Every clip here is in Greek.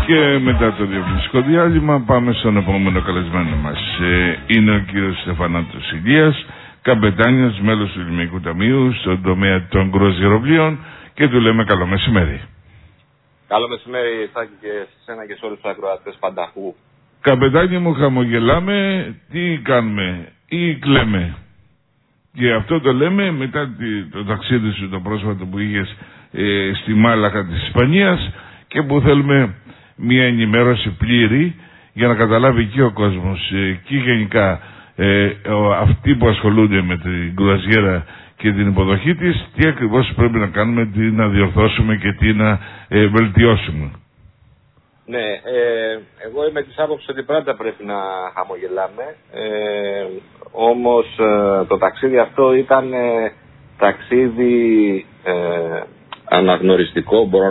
Και μετά το διαφημιστικό διάλειμμα πάμε στον επόμενο καλεσμένο μας. Είναι ο κύριος Στεφανάτος Ηλίας, καπετάνιος, μέλος του Ελληνικού Ταμείου στον τομέα των κρουαζιεροπλοίων και του λέμε καλό μεσημέρι. Καλό μεσημέρι, Σάκη, και σε εσένα και σε όλους τους ακροατές πανταχού. Καπετάνιο μου, χαμογελάμε, τι κάνουμε ή κλαίμε. Και αυτό το λέμε μετά το ταξίδι σου το πρόσφατο που είχες στη Μάλακα της Ισπανίας και που θέλουμε μια ενημέρωση πλήρη για να καταλάβει και ο κόσμος και γενικά αυτοί που ασχολούνται με την κρουαζιέρα και την υποδοχή της, τι ακριβώς πρέπει να κάνουμε, τι να διορθώσουμε και τι να βελτιώσουμε. Ναι, εγώ είμαι της άποψης ότι πάντα πρέπει να χαμογελάμε, όμως το ταξίδι αυτό ήταν ταξίδι αναγνωριστικό, μπορώ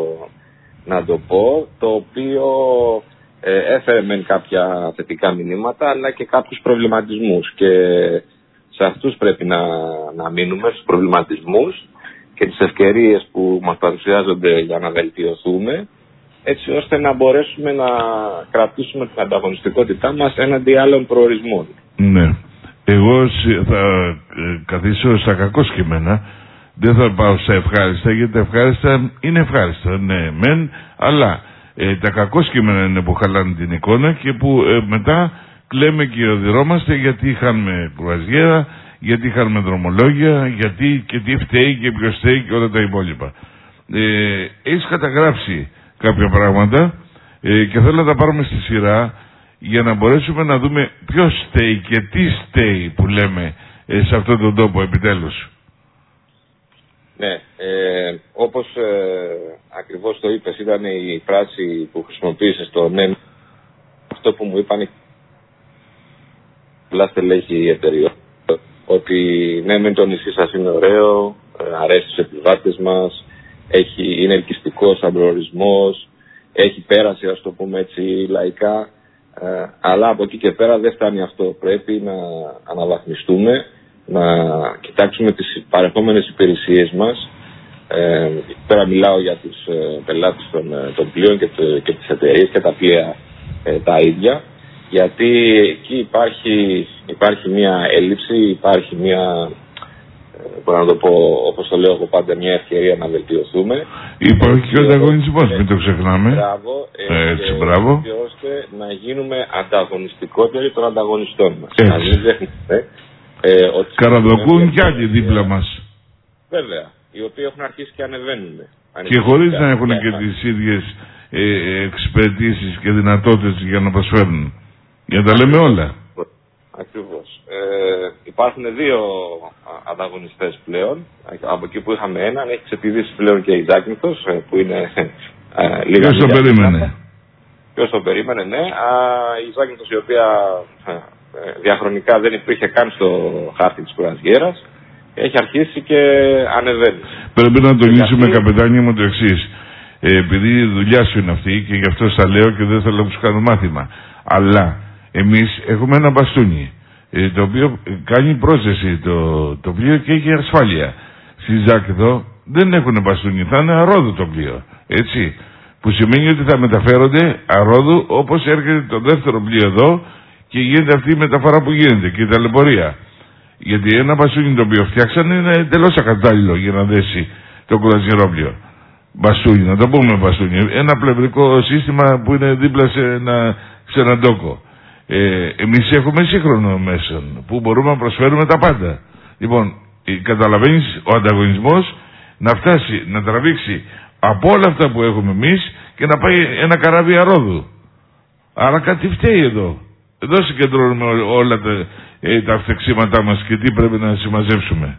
να το πω, το οποίο έφερε μεν κάποια θετικά μηνύματα αλλά και κάποιους προβληματισμούς, και σε αυτούς πρέπει να μείνουμε, στους προβληματισμούς και τις ευκαιρίες που μας παρουσιάζονται για να βελτιωθούμε, έτσι ώστε να μπορέσουμε να κρατήσουμε την ανταγωνιστικότητά μας έναντι άλλων προορισμών. Ναι. Εγώ θα καθίσω στα κακόσκημενα, δεν θα πάω στα ευχάριστα, γιατί τα ευχάριστα είναι ευχάριστα, ναι, μεν, αλλά τα κακόσκημενα είναι που χαλάνε την εικόνα και που μετά κλαίμε και οδηρώμαστε γιατί είχαμε κρουαζιέρα, γιατί είχαμε δρομολόγια, γιατί και τι φταίει και ποιος φταίει και όλα τα υπόλοιπα. Έχεις καταγράψει κάποια πράγματα και θέλω να τα πάρουμε στη σειρά για να μπορέσουμε να δούμε ποιος φταίει και τι φταίει που λέμε σε αυτόν τον τόπο επιτέλους. Ναι, όπως ακριβώς το είπες, ήταν η φράση που χρησιμοποίησες στο ναι, αυτό που μου είπαν πολλά στελέχη εταιρεών, ότι ναι, μεν το νησί σας είναι ωραίο, αρέσει στους επιβάτες μας, είναι ελκυστικός σαν προορισμός, έχει πέρασει, ας το πούμε έτσι λαϊκά, αλλά από εκεί και πέρα δεν φτάνει αυτό. Πρέπει να αναβαθμιστούμε, να κοιτάξουμε τις παρεχόμενες υπηρεσίες μας. Τώρα μιλάω για τους πελάτες των πλοίων και τις εταιρείες και τα πλοία τα ίδια, γιατί εκεί υπάρχει μια έλλειψη, υπάρχει μια, μπορώ να το πω όπως το λέω εγώ πάντα, μια ευκαιρία να βελτιωθούμε. Υπάρχει και ο ανταγωνισμός, μην το ξεχνάμε. Μπράβο, μπράβο. έτσι ώστε να γίνουμε ανταγωνιστικότεροι των ανταγωνιστών μας. Έτσι. Να μην ξεχνάμε Καραδοκούν κι άλλοι δίπλα μας. Βέβαια, οι οποίοι έχουν αρχίσει και ανεβαίνουν. Και χωρίς να έχουν και τις ίδιες εξυπηρετήσεις και δυνατότητες για να προσφέρουν. Για να τα λέμε όλα. Ακριβώς. Υπάρχουν δύο ανταγωνιστές πλέον. Από εκεί που είχαμε έναν, έχει ξεπηδήσει πλέον και η Ζάκυνθος, που είναι λίγα. Ποιος το περίμενε. Ποιος το περίμενε, ναι. Η Ζάκυνθος, η οποία διαχρονικά δεν υπήρχε καν στο χάρτη της κουραζιέρας, έχει αρχίσει και ανεβαίνει. Πρέπει να τονίσουμε, καπετάνιο μου, το εξής. Επειδή η δουλειά σου είναι αυτή και γι' αυτό στα λέω και δεν θέλω να σου κάνω μάθημα. Αλλά εμείς έχουμε ένα μπαστούνι, το οποίο κάνει πρόσθεση το πλοίο και έχει ασφάλεια. Στη Ζάκυνθο δεν έχουν μπαστούνι, θα είναι αρόδου το πλοίο. Έτσι. Που σημαίνει ότι θα μεταφέρονται αρόδου όπως έρχεται το δεύτερο πλοίο εδώ και γίνεται αυτή η μεταφορά που γίνεται και η ταλαιπωρία. Γιατί ένα μπαστούνι το οποίο φτιάξανε είναι εντελώς ακατάλληλο για να δέσει το κρουαζιερόπλοιο. Μπαστούνι, να το πούμε μπαστούνι. Ένα πλευρικό σύστημα που είναι δίπλα σε έναν τόκο. Εμείς έχουμε σύγχρονο μέσον που μπορούμε να προσφέρουμε τα πάντα. Λοιπόν, καταλαβαίνεις, ο ανταγωνισμός να φτάσει, να τραβήξει από όλα αυτά που έχουμε εμείς και να πάει ένα καράβι αρόδου. Άρα κάτι φταίει εδώ. Εδώ συγκεντρώνουμε όλα τα αυτεξήματά μας και τι πρέπει να συμμαζεύσουμε.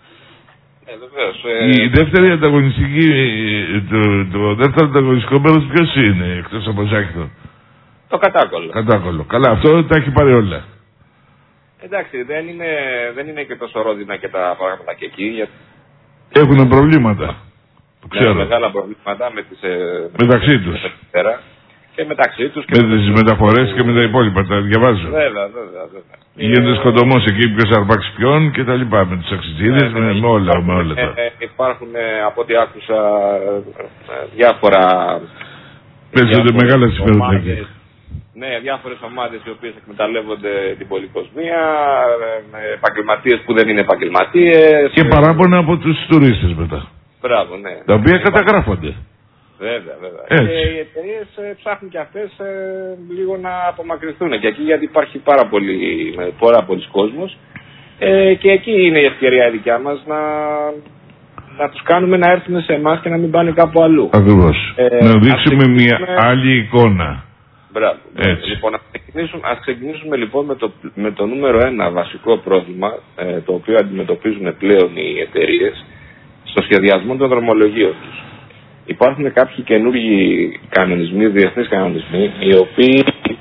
Η δεύτερη ανταγωνιστική, το δεύτερο ανταγωνιστικό μέρος ποιος είναι εκτός από Ζάκυνθο? Το Κατάκολλο. Κατάκολλο. Καλά, αυτό τα έχει πάρει όλα. Εντάξει, δεν είναι και τόσο ρόδινα και τα πράγματα και εκεί. Έχουν προβλήματα. Το ξέρω. Μεγάλα προβλήματα μεταξύ τους. Και μεταξύ τους. Με τις μεταφορές και με τα υπόλοιπα. Τα διαβάζω. Βέβαια. Γίνεται σκοτωμός εκεί, ποιος θα αρπάξει ποιον και τα λοιπά. Με τους αξιτζίδες, με όλα τα. Υπάρχουν, από ό,τι άκουσα, διάφορα Παίζονται μεγάλα συμφέροντα εκεί. Ναι, διάφορες ομάδες οι οποίες εκμεταλλεύονται την πολυκοσμία, επαγγελματίες που δεν είναι επαγγελματίες. Και παράπονα από τους τουρίστες μετά. Μπράβο, ναι. Τα οποία καταγράφονται. Βέβαια. Και οι εταιρείες ψάχνουν και αυτές λίγο να απομακρυνθούν. Και εκεί γιατί υπάρχει πάρα πολλοί κόσμος. Και εκεί είναι η ευκαιρία η δικιά μας να τους κάνουμε να έρθουν σε εμάς και να μην πάνε κάπου αλλού. Ακριβώς. Να δείξουμε μια άλλη εικόνα. Μπράβο. Λοιπόν, ας ξεκινήσουμε λοιπόν με το νούμερο 1 βασικό πρόβλημα, το οποίο αντιμετωπίζουν πλέον οι εταιρείες στο σχεδιασμό των δρομολογίων τους. Υπάρχουν κάποιοι καινούργιοι κανονισμοί, διεθνείς κανονισμοί, οι οποίοι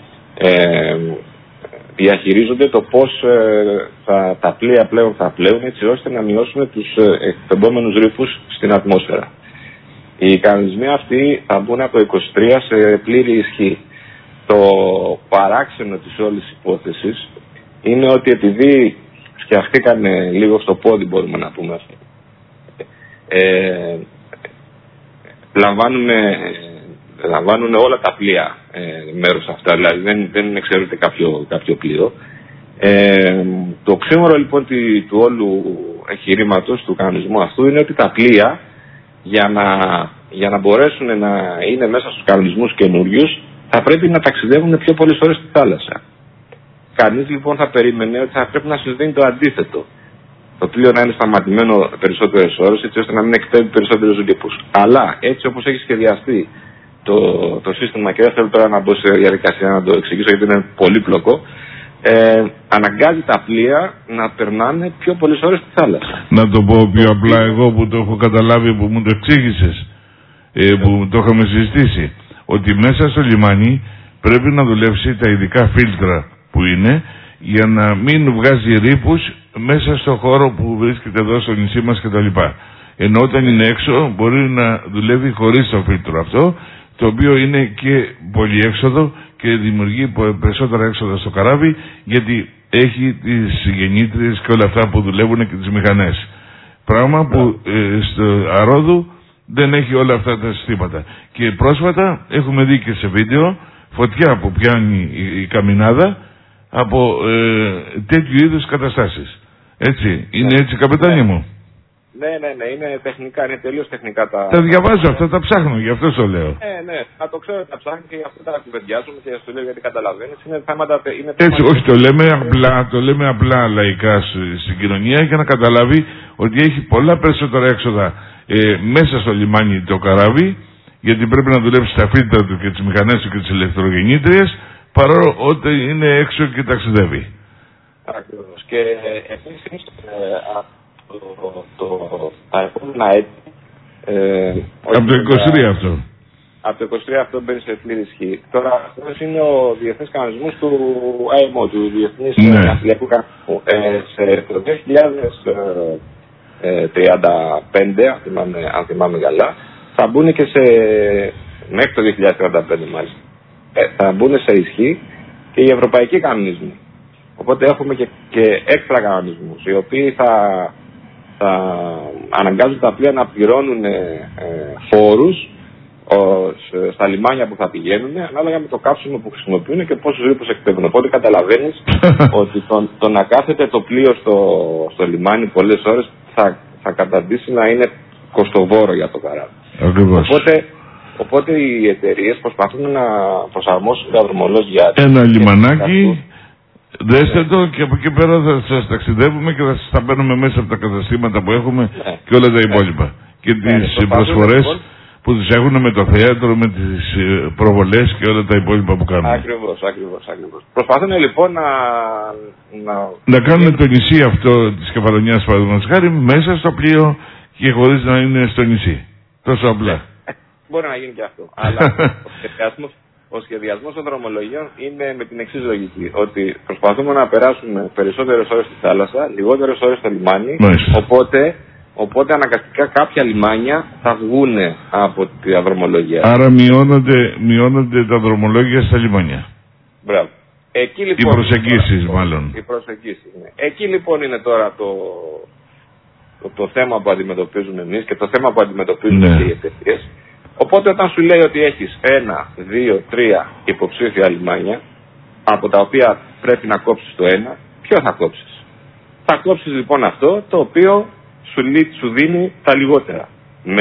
διαχειρίζονται το πώς τα πλοία πλέον θα πλέουν, έτσι ώστε να μειώσουμε τους εκπαιδόμενους ρήπους στην ατμόσφαιρα. Οι κανονισμοί αυτοί θα μπουν από το 23 σε πλήρη ισχύ. Το παράξενο της όλης υπόθεσης είναι ότι επειδή σκιαχτήκανε λίγο στο πόδι, μπορούμε να πούμε αυτό, λαμβάνουν όλα τα πλοία μέρος αυτά, δηλαδή δεν εξαιρείται κάποιο πλοίο. Το ξέμορο λοιπόν του όλου εγχειρήματος του κανονισμού αυτού είναι ότι τα πλοία για να μπορέσουν να είναι μέσα στους κανονισμούς καινούριους θα πρέπει να ταξιδεύουν πιο πολλές ώρες στη θάλασσα. Κανείς λοιπόν θα περίμενε ότι θα πρέπει να συμβαίνει το αντίθετο. Το πλοίο να είναι σταματημένο περισσότερες ώρες, έτσι ώστε να μην εκπέμπει περισσότερους ρήπους. Αλλά έτσι όπως έχει σχεδιαστεί το σύστημα, και δεν θέλω τώρα να μπω σε διαδικασία να το εξηγήσω γιατί είναι πολύπλοκο, αναγκάζει τα πλοία να περνάνε πιο πολλές ώρες στη θάλασσα. Να το πω πιο απλά εγώ που το έχω καταλάβει, που μου το εξήγησες, που το είχαμε συζητήσει, ότι μέσα στο λιμάνι πρέπει να δουλεύσει τα ειδικά φίλτρα που είναι για να μην βγάζει ρήπους μέσα στο χώρο που βρίσκεται εδώ στο νησί μας κτλ. Ενώ όταν είναι έξω μπορεί να δουλεύει χωρίς το φίλτρο αυτό, το οποίο είναι και πολυέξοδο και δημιουργεί περισσότερα έξοδα στο καράβι, γιατί έχει τις γεννήτριες και όλα αυτά που δουλεύουν και τις μηχανές. Πράγμα που στο Αρόδου δεν έχει όλα αυτά τα συστήματα. Και πρόσφατα έχουμε δει και σε βίντεο φωτιά που πιάνει η καμινάδα από τέτοιου είδους καταστάσεις. Έτσι, είναι έτσι, καπετάνια μου? Ναι, είναι τεχνικά, είναι τελείως τεχνικά τα διαβάζω αυτά, τα ψάχνω, γι' αυτό το λέω. Ναι, θα το ξέρω, τα ψάχνω και γι' αυτό τα κουβεντιάζουμε και στο λέω γιατί καταλαβαίνεις. Είναι θέματα. Έτσι, όχι, το λέμε απλά λαϊκά στην κοινωνία για να καταλάβει ότι έχει πολλά περισσότερα έξοδα μέσα στο λιμάνι το καράβι, γιατί πρέπει να δουλέψει τα φίλτρα του και τις μηχανές του και τις ηλεκτρογεννήτριες, παρόλο ότι είναι έξω και ταξιδεύει. Ακριβώς. Και επίσης τα επόμενα έτη. Από το 23 αυτό. Από το 23 αυτό μπαίνει σε πλήρη ισχύ. Τώρα αυτός είναι ο διεθνής κανονισμός του IMO, του Διεθνής Ναυτιλιακού Κανονισμού. Το 2035, αν θυμάμαι καλά, θα μπουν και μέχρι το 2035 μάλιστα, θα μπουν σε ισχύ και οι ευρωπαϊκοί κανονισμοί. Οπότε έχουμε και έξτρα κανονισμούς, οι οποίοι θα αναγκάζουν τα πλοία να πληρώνουν φόρους στα λιμάνια που θα πηγαίνουν, ανάλογα με το κάψιμο που χρησιμοποιούν και πόσους ρήπους εκπέμπουν. Οπότε καταλαβαίνεις ότι το να κάθεται το πλοίο στο λιμάνι πολλές ώρες θα καταντήσει να είναι κοστοβόρο για το καράβι. Οπότε οι εταιρείες προσπαθούν να προσαρμόσουν τα δρομολόγια. Ένα λιμανάκι, δέστε το, και από εκεί πέρα θα σας ταξιδεύουμε και θα σας τα παίρνουμε μέσα από τα καταστήματα που έχουμε και όλα τα υπόλοιπα. Και τις προσφορές λοιπόν που τους έχουν με το θέατρο, με τις προβολές και όλα τα υπόλοιπα που κάνουν. Ακριβώς. Προσπαθούν λοιπόν να κάνουν το νησί αυτό της Κεφαλονιάς, παραδείγματος χάρη, μέσα στο πλοίο και χωρίς να είναι στο νησί. Τόσο απλά. Μπορεί να γίνει και αυτό. Αλλά ο σχεδιασμός των δρομολογίων είναι με την εξής λογική. Ότι προσπαθούμε να περάσουμε περισσότερες ώρες στη θάλασσα, λιγότερες ώρες στο λιμάνι. Οπότε αναγκαστικά κάποια λιμάνια θα βγουν από τη δρομολογία. Άρα μειώνονται τα δρομολόγια στα λιμάνια. Μπράβο. Εκεί, λοιπόν, οι προσεγγίσεις μάλλον. Οι προσεγγίσεις, ναι. Εκεί λοιπόν είναι τώρα το θέμα που αντιμετωπίζουμε εμείς και το θέμα που αντιμετωπίζουν και οι εταιρείες. Οπότε όταν σου λέει ότι έχεις 1, 2, 3 υποψήφια λιμάνια, από τα οποία πρέπει να κόψεις το ένα, ποιο θα κόψεις? Θα κόψεις λοιπόν αυτό το οποίο σου δίνει τα λιγότερα. Με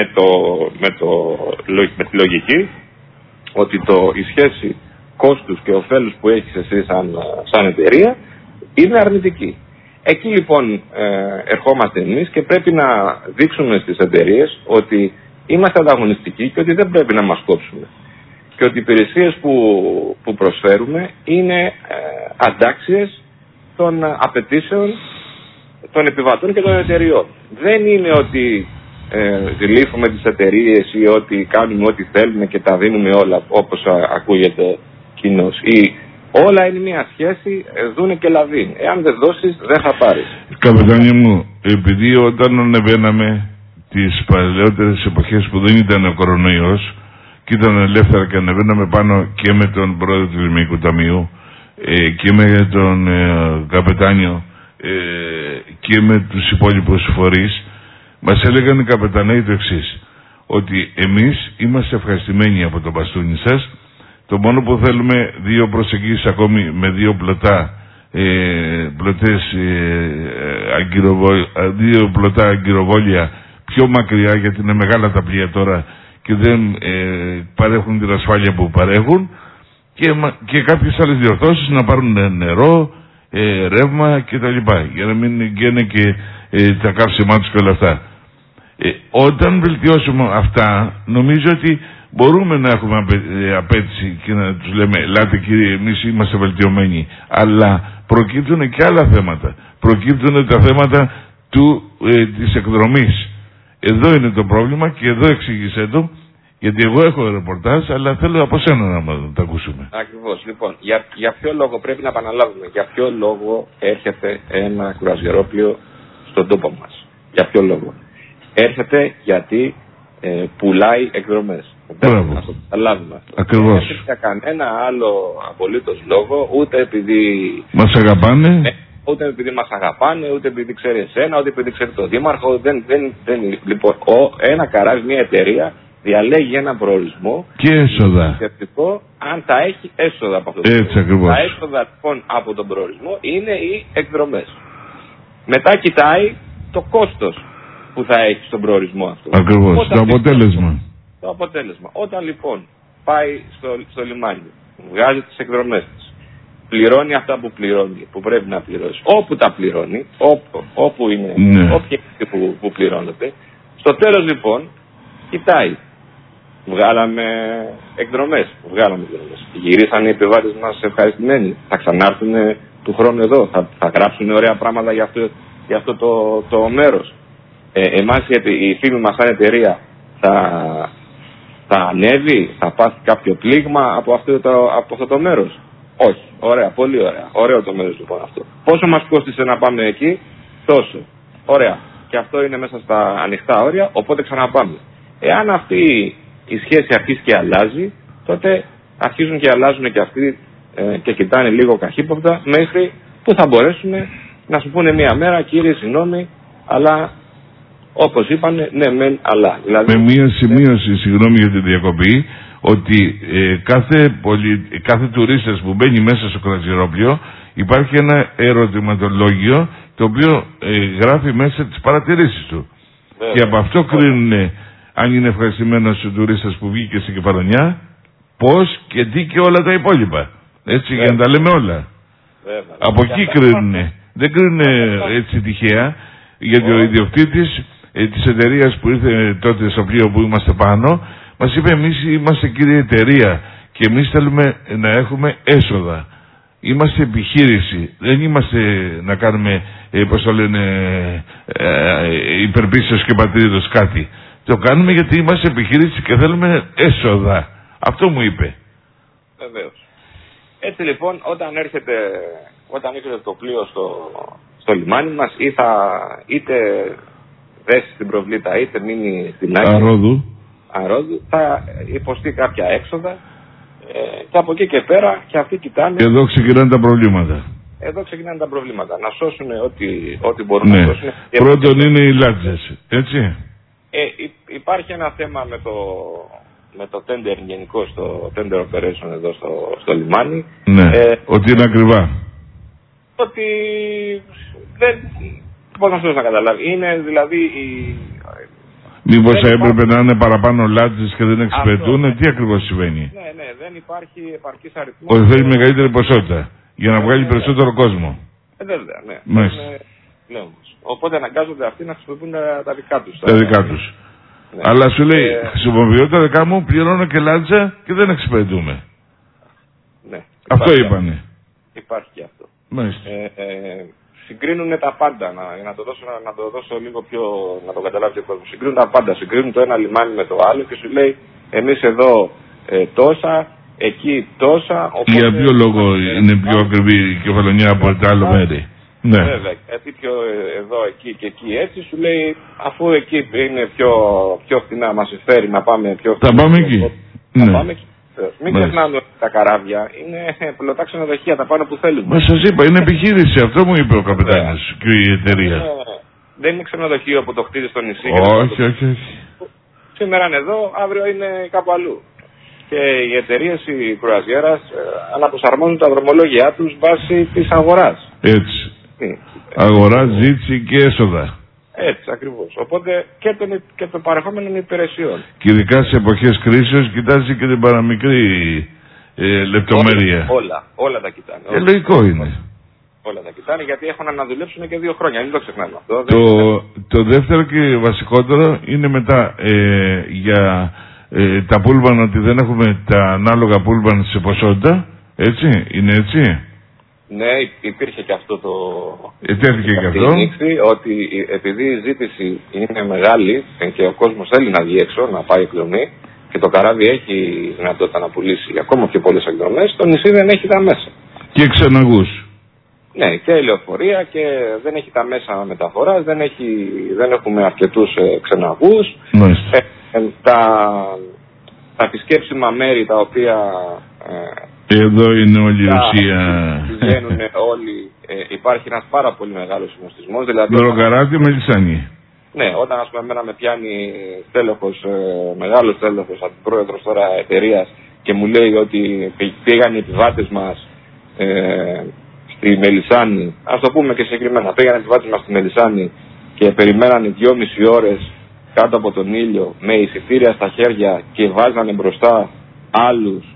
τη λογική ότι η σχέση κόστους και ωφέλους που έχεις εσύ σαν εταιρεία είναι αρνητική. Εκεί λοιπόν ερχόμαστε εμείς και πρέπει να δείξουμε στις εταιρείες ότι είμαστε ανταγωνιστικοί και ότι δεν πρέπει να μας κόψουμε. Και ότι οι υπηρεσίες που προσφέρουμε είναι αντάξιες των απαιτήσεων των επιβατών και των εταιριών. Δεν είναι ότι γλύφουμε τις εταιρείες ή ότι κάνουμε ό,τι θέλουμε και τα δίνουμε όλα όπως ακούγεται κοινώς. Όλα είναι μια σχέση δούνε και λαβή. Εάν δεν δώσεις δεν θα πάρεις. Καπετάνια μου, επειδή όταν ανεβαίναμε τις παλαιότερες εποχές που δεν ήταν ο κορονοϊός και ήταν ελεύθερα και ανεβαίναμε πάνω και με τον πρόεδρο του Λιμενικού Ταμείου και με τον καπετάνιο και με τους υπόλοιπους φορείς, μας έλεγαν οι καπεταναίοι το εξής, ότι εμείς είμαστε ευχαριστημένοι από το μπαστούνι σας. Το μόνο που θέλουμε 2 προσεγγίσεις ακόμη με 2 2 πλωτά αγκυροβόλια πιο μακριά, γιατί είναι μεγάλα τα πλοία τώρα και δεν παρέχουν την ασφάλεια που παρέχουν, και κάποιες άλλες διορθώσεις να πάρουν νερό, ρεύμα κτλ. Για να μην γίνονται και τα καύσιμά τους και όλα αυτά. Όταν βελτιώσουμε αυτά, νομίζω ότι μπορούμε να έχουμε απέτηση και να τους λέμε ελάτε κύριε, εμείς είμαστε βελτιωμένοι. Αλλά προκύπτουν και άλλα θέματα. Προκύπτουν τα θέματα της εκδρομής. Εδώ είναι το πρόβλημα και εδώ εξήγησέ το, γιατί εγώ έχω ρεπορτάζ, αλλά θέλω από σένα να το ακούσουμε. Ακριβώς. Λοιπόν, για ποιο λόγο πρέπει να επαναλάβουμε, για ποιο λόγο έρχεται ένα κουρασγερόπλοιο στον τόπο μας? Για ποιο λόγο? Έρχεται γιατί πουλάει εκδρομές. Μπράβο. Να το καταλάβουμε αυτό. Ακριβώς. Δεν έρχεται για κανένα άλλο απολύτως λόγο, ούτε επειδή μας αγαπάνε, ούτε επειδή μας αγαπάνε, ούτε επειδή ξέρει εσένα, ούτε επειδή ξέρει τον δήμαρχο. Λοιπόν, ένα καράβι, μια εταιρεία διαλέγει ένα προορισμό και έσοδα. Αν θα έχει έσοδα από αυτό το προορισμό. Ακριβώς. Τα έσοδα λοιπόν από τον προορισμό είναι οι εκδρομές. Μετά κοιτάει το κόστος που θα έχει στον προορισμό αυτό. Ακριβώς. Το αποτέλεσμα. Το αποτέλεσμα. Όταν λοιπόν πάει στο λιμάνι, βγάζει τις εκδρομές της, πληρώνει αυτά που πληρώνει, που πρέπει να πληρώσει, όπου τα πληρώνει, όπου είναι, όποια που πληρώνεται, στο τέλος λοιπόν κοιτάει. Βγάλαμε εκδρομές. Γυρίσαν οι επιβάτες μας ευχαριστημένοι. Θα ξανάρθουν του χρόνου εδώ. Θα γράψουν ωραία πράγματα για αυτό το μέρος. Εμάς οι φίλοι μας σαν εταιρεία θα ανέβει, θα πάθει κάποιο πλήγμα από αυτό το μέρος? Όχι. Ωραία, πολύ ωραία. Ωραίο το μέρος λοιπόν αυτό. Πόσο μας κόστισε να πάμε εκεί? Τόσο. Ωραία. Και αυτό είναι μέσα στα ανοιχτά όρια, οπότε ξαναπάμε. Εάν αυτή η σχέση αρχίσει και αλλάζει, τότε αρχίζουν και αλλάζουν και αυτοί και κοιτάνε λίγο καχύποπτα μέχρι που θα μπορέσουν να σου πούνε μία μέρα, κύριε συγγνώμη, αλλά όπως είπανε, ναι μεν αλλά. Δηλαδή, με μία σημείωση, συγγνώμη για τη διακοπή, ότι κάθε τουρίστας που μπαίνει μέσα στο κρουαζιερόπλοιο υπάρχει ένα ερωτηματολόγιο το οποίο γράφει μέσα τις παρατηρήσεις του. Βέβαια. Και από αυτό κρίνουν αν είναι ευχαριστημένος ο τουρίστας που βγήκε στην Κεφαλονιά, πώς και τι και όλα τα υπόλοιπα. Έτσι, για να τα λέμε όλα. Βέβαια. Από εκεί κρίνουν. Δεν κρίνουν έτσι τυχαία, γιατί ο ιδιοκτήτης της εταιρείας που ήρθε τότε στο πλοίο που είμαστε πάνω, μας είπε εμείς είμαστε κύριε εταιρεία και εμείς θέλουμε να έχουμε έσοδα. Είμαστε επιχείρηση. Δεν είμαστε να κάνουμε, πώς το λένε, υπερπίστος και πατρίδος κάτι. Το κάνουμε γιατί είμαστε επιχείρηση και θέλουμε έσοδα. Αυτό μου είπε. Βεβαίως. Έτσι λοιπόν, όταν έρχεται το πλοίο στο λιμάνι μας, είτε δέσει στην προβλήτα, είτε μείνει στην άκρη Αρόδου, θα υποστεί κάποια έξοδα και από εκεί και πέρα και αυτοί κοιτάνε. Εδώ ξεκινάνε τα προβλήματα. Να σώσουν ό,τι μπορούν να σώσουν. Πρώτον είναι οι λάτζες, έτσι. Υπάρχει ένα θέμα με το tender γενικό, στο tender operation εδώ στο λιμάνι. Ναι, ότι είναι ακριβά. Ότι δεν... Πώς να σου να καταλάβει. Είναι δηλαδή μήπως έπρεπε να είναι παραπάνω λάτζες και δεν εξυπηρετούν, τι ακριβώς συμβαίνει? Ναι, δεν υπάρχει επαρκής αριθμός. Ότι θέλει μεγαλύτερη ποσότητα για να βγάλει περισσότερο κόσμο. Βέβαια, ναι. Μάλιστα. Οπότε αναγκάζονται αυτοί να χρησιμοποιούν τα δικά τους. Τα δικά τους. Ναι. Αλλά σου λέει, χρησιμοποιώ τα δικά μου, πληρώνω και λάτζα και δεν εξυπηρετούμε. Ναι. Αυτό είπανε. Υπάρχει και αυτό. Μάλιστα. Συγκρίνουν τα πάντα, να το δώσω λίγο πιο, να το καταλάβει ο κόσμος. Συγκρίνουν τα πάντα, συγκρίνουν το ένα λιμάνι με το άλλο και σου λέει εμείς εδώ τόσα, εκεί τόσα. Οπότε, για ποιο λόγο είναι πιο ακριβή η κεφαλονιά από τα άλλο μέρη? Ναι. Βέβαια, γιατί πιο εδώ, εκεί και εκεί έτσι, σου λέει αφού εκεί είναι πιο φθηνά, μας συμφέρει να πάμε πιο φθηνά. Θα πάμε εκεί. Να πάμε εκεί. Μην ξεχνάμε ότι τα καράβια είναι πλωτά ξενοδοχεία, τα πάνω που θέλουμε. Μα σας είπα, είναι επιχείρηση, αυτό μου είπε ο καπετάνιος και η εταιρεία. Δεν είναι ξενοδοχείο που το χτίζει στο νησί. Όχι. Σήμερα είναι εδώ, αύριο είναι κάπου αλλού. Και οι εταιρείες, οι κρουαζιέρας, αναπροσαρμόζουν τα δρομολόγια τους βάσει της αγοράς. Έτσι. Αγορά, ζήτηση και έσοδα. Έτσι ακριβώς. Οπότε και το παρεχόμενο υπηρεσιών. Και ειδικά σε εποχές κρίσεως κοιτάζει και την παραμικρή λεπτομέρεια. Όλα τα κοιτάνε. Λογικό είναι. Όλα τα κοιτάνε γιατί έχουν να δουλέψουν και 2 χρόνια. Μην το ξεχνάμε αυτό. Το δεύτερο και βασικότερο είναι μετά για τα πούλμαν, ότι δεν έχουμε τα ανάλογα πούλμαν σε ποσότητα. Έτσι, είναι έτσι? Ναι, υπήρχε και αυτό το... Ετέθηκε και αυτό. Ότι επειδή η ζήτηση είναι μεγάλη και ο κόσμος θέλει να βγει έξω, να πάει εκδρομή και το καράβι έχει δυνατότητα να πουλήσει ακόμα πιο πολλές εκδρομές, το νησί δεν έχει τα μέσα. Και ξεναγούς. Ναι, και λεωφορεία και δεν έχει τα μέσα μεταφοράς, δεν έχουμε αρκετούς ξεναγούς. Τα επισκέψιμα μέρη τα οποία... εδώ είναι όλη η ουσία. Πηγαίνουν όλοι. Υπάρχει ένας πάρα πολύ μεγάλος συνοστισμός. Δηλαδή, Δωροκαράτη με λισάνι. Ναι, όταν ας πούμε εμένα με πιάνει μεγάλος τέλεχος, αντιπρόεδρος τώρα εταιρείας και μου λέει ότι πήγαν οι επιβάτες μας στη Μελισσάνη, ας το πούμε και συγκεκριμένα, πήγαν οι επιβάτες μας στη Μελισσάνη και περιμένανε 2,5 ώρες κάτω από τον ήλιο με εισιτήρια στα χέρια και βάζανε μπροστά άλλους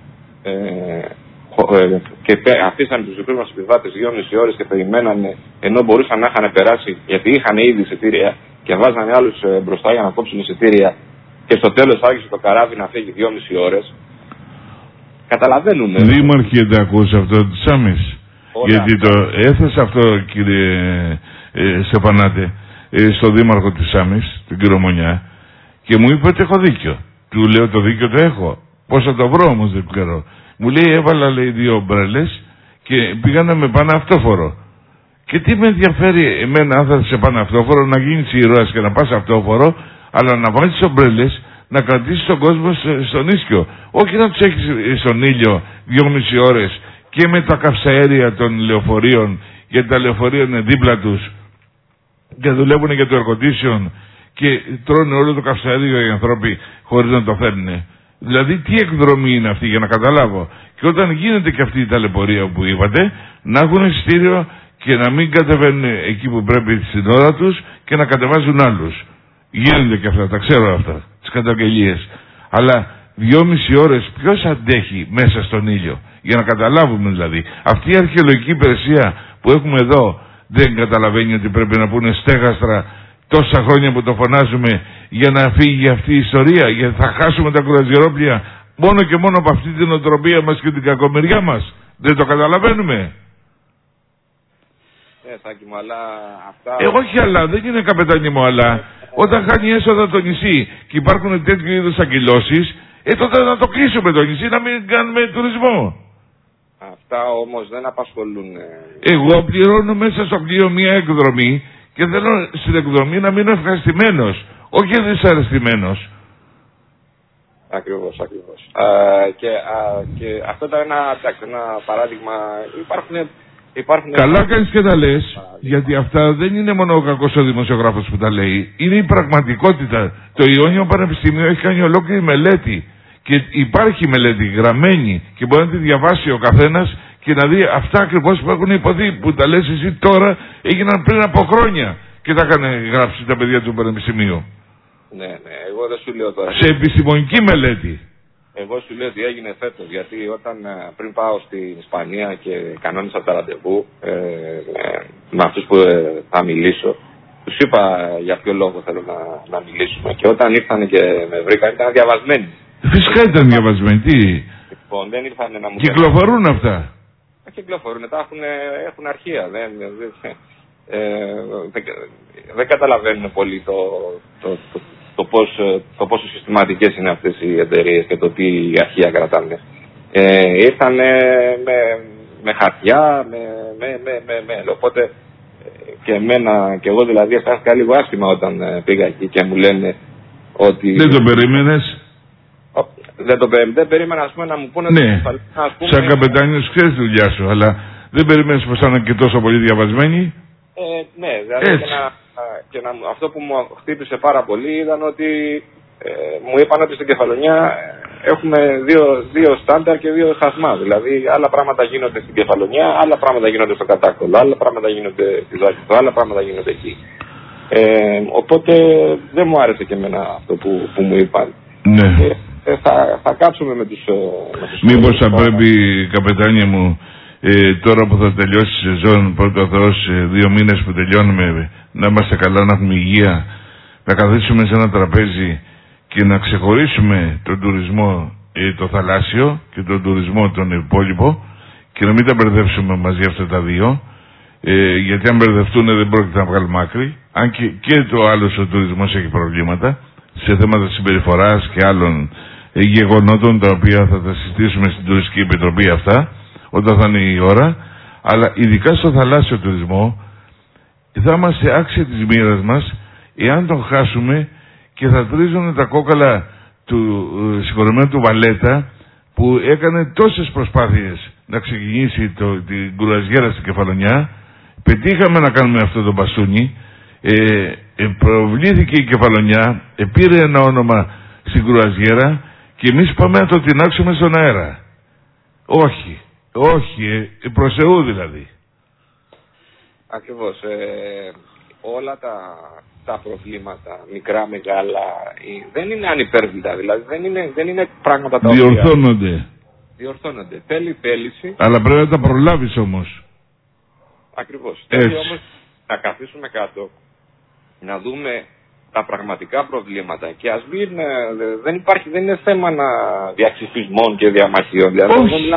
και αφήσανε τους δικούς μας επιβάτες 2,5 ώρες και περιμένανε, ενώ μπορούσαν να είχαν περάσει γιατί είχαν ήδη εισιτήρια και βάζανε άλλους μπροστά για να κόψουν εισιτήρια και στο τέλος άρχισε το καράβι να φύγει 2,5 ώρες. Καταλαβαίνουμε. Δήμαρχε, δεν ακούς αυτό της Σάμης? Γιατί το έθεσα αυτό, κύριε Στεφανάτε, στο δήμαρχο της Σάμης, τον κύριο Μονιά, και μου είπε ότι έχω δίκιο. Του λέω το δίκιο το έχω. Πώς θα το βρω όμως δεν ξέρω. Μου λέει έβαλα, λέει, 2 ομπρέλες και πήγανε με πάνω αυτόφορο. Και τι με ενδιαφέρει εμένα αν θα σε πάνω αυτόφορο να γίνεις ήρωας και να πας αυτόφορο, αλλά να βάλεις τις ομπρέλες να κρατήσεις τον κόσμο στον ίσιο. Όχι να τους έχεις στον ήλιο 2,5 ώρες και με τα καυσαέρια των λεωφορείων, γιατί τα λεωφορεία είναι δίπλα τους και δουλεύουν για το air condition και τρώνε όλο το καυσαέριο οι άνθρωποι χωρίς να το φέρνουν. Δηλαδή τι εκδρομή είναι αυτή για να καταλάβω. Και όταν γίνεται και αυτή η ταλαιπωρία που είπατε, να έχουν εισιτήριο και να μην κατεβαίνουν εκεί που πρέπει στην ώρα τους και να κατεβάζουν άλλους. Γίνονται και αυτά, τα ξέρω αυτά, τις καταγγελίες. Αλλά 2,5 ώρες ποιος αντέχει μέσα στον ήλιο? Για να καταλάβουμε δηλαδή. Αυτή η αρχαιολογική υπηρεσία που έχουμε εδώ δεν καταλαβαίνει ότι πρέπει να πούνε στέγαστρα τόσα χρόνια που το φωνάζουμε για να φύγει αυτή η ιστορία, γιατί θα χάσουμε τα κουραζιερόπλια μόνο και μόνο από αυτή την οτροπία μας και την κακομεριά μας. Δεν το καταλαβαίνουμε. Σάκη μου, αλλά αυτά... όχι αλλά, δεν είναι καπετάνι μου, αλλά όταν χάνει έσοδα το νησί και υπάρχουν τέτοιου είδους αγκυλώσεις, τότε να το κλείσουμε το νησί, να μην κάνουμε τουρισμό. Αυτά όμως δεν απασχολούν... Εγώ πληρώνω μέσα στο πλοίο μια εκδρομή και θέλω στην εκδρομή να μείνω ευχαριστημένος, όχι δυσαρεστημένος. Ακριβώς. Και αυτό ήταν ένα παράδειγμα. Υπάρχουν... Καλά κάνεις και τα λες, γιατί αυτά δεν είναι μόνο ο κακός ο δημοσιογράφος που τα λέει. Είναι η πραγματικότητα. Το Ιόνιο Πανεπιστήμιο έχει κάνει ολόκληρη μελέτη Και υπάρχει μελέτη γραμμένη και μπορεί να τη διαβάσει ο καθένας και να δει αυτά ακριβώς που έχουν υποθεί, που τα λες εσύ τώρα, έγιναν πριν από χρόνια και τα είχαν γράψει τα παιδιά του Πανεπιστημίου. Ναι, εγώ δεν σου λέω τώρα. Σε επιστημονική μελέτη. Εγώ σου λέω ότι έγινε φέτος, γιατί όταν πριν πάω στην Ισπανία και κανόνισα τα ραντεβού με αυτούς που θα μιλήσω, τους είπα για ποιο λόγο θέλω να μιλήσουμε. Και όταν ήρθαν και με βρήκαν, ήταν διαβασμένοι. Φυσικά ήταν διαβασμένοι. Τι. Λοιπόν, δεν ήρθαν να μου κυκλοφορούν αυτά. Κυκλοφορούν, έχουν αρχεία. Δεν καταλαβαίνουν πολύ το πόσο συστηματικές είναι αυτές οι εταιρείες και το τι αρχεία κρατάνε. Ήρθαν με χαρτιά, οπότε και εγώ δηλαδή αισθάνθηκα λίγο άσχημα όταν πήγα εκεί και μου λένε ότι... Δεν το περίμενες? Δεν περίμενα, ας πούμε, να μου πούνε... Ναι, σαν καπετάνιος ξέρεις τη δουλειά σου, αλλά δεν περίμενες πως ήταν και τόσο πολύ διαβασμένοι. Ναι, δηλαδή αυτό που μου χτύπησε πάρα πολύ ήταν ότι μου είπαν ότι στην Κεφαλονιά έχουμε δύο στάνταρ και δύο χασμά. Δηλαδή, άλλα πράγματα γίνονται στην Κεφαλονιά, άλλα πράγματα γίνονται στο Κατάκτολο, άλλα πράγματα γίνονται στη Ζάκηθο, άλλα πράγματα γίνονται εκεί. Οπότε δεν μου άρεσε και εμένα αυτό που μου είπαν. Ναι. Θα κάψουμε με τους... Μήπως θα πρέπει, καπετάνια μου, τώρα που θα τελειώσει η σεζόν, πρώτα Θεός, 2 μήνες που τελειώνουμε, να είμαστε καλά, να έχουμε υγεία, να καθίσουμε σε ένα τραπέζι και να ξεχωρίσουμε τον τουρισμό το θαλάσσιο και τον τουρισμό τον υπόλοιπο και να μην τα μπερδεύσουμε μαζί αυτά τα δύο, γιατί αν μπερδευτούν δεν πρόκειται να βγάλουμε άκρη, αν και το άλλος ο τουρισμός έχει προβλήματα σε θέματα συμπεριφοράς και άλλων γεγονότων, τα οποία θα τα συζητήσουμε στην Τουριστική Επιτροπή αυτά όταν θα είναι η ώρα, αλλά ειδικά στο θαλάσσιο τουρισμό θα είμαστε άξια της μοίρας μας εάν τον χάσουμε και θα τρίζουν τα κόκαλα του συγχωρεμένου του Βαλέτα, που έκανε τόσες προσπάθειες να ξεκινήσει την κουραζιέρα στην Κεφαλονιά. Πετύχαμε να κάνουμε αυτό το μπαστούνι, προβλήθηκε η Κεφαλονιά, πήρε ένα όνομα στην κουραζιέρα και εμείς πάμε να το τεινάξουμε στον αέρα. Όχι, προς Θεού δηλαδή. Ακριβώς. Όλα τα προβλήματα, μικρά, μεγάλα, δεν είναι ανυπέρβλητα. Δηλαδή δεν είναι πράγματα τα οποία... Διορθώνονται. Θέλει θέληση. Αλλά πρέπει να τα προλάβεις όμως. Ακριβώς. Θέλει όμως να καθίσουμε κάτω, να δούμε τα πραγματικά προβλήματα και ας μην, δεν είναι θέμα διαξυφισμών και διαμαχιών. Δηλαδή,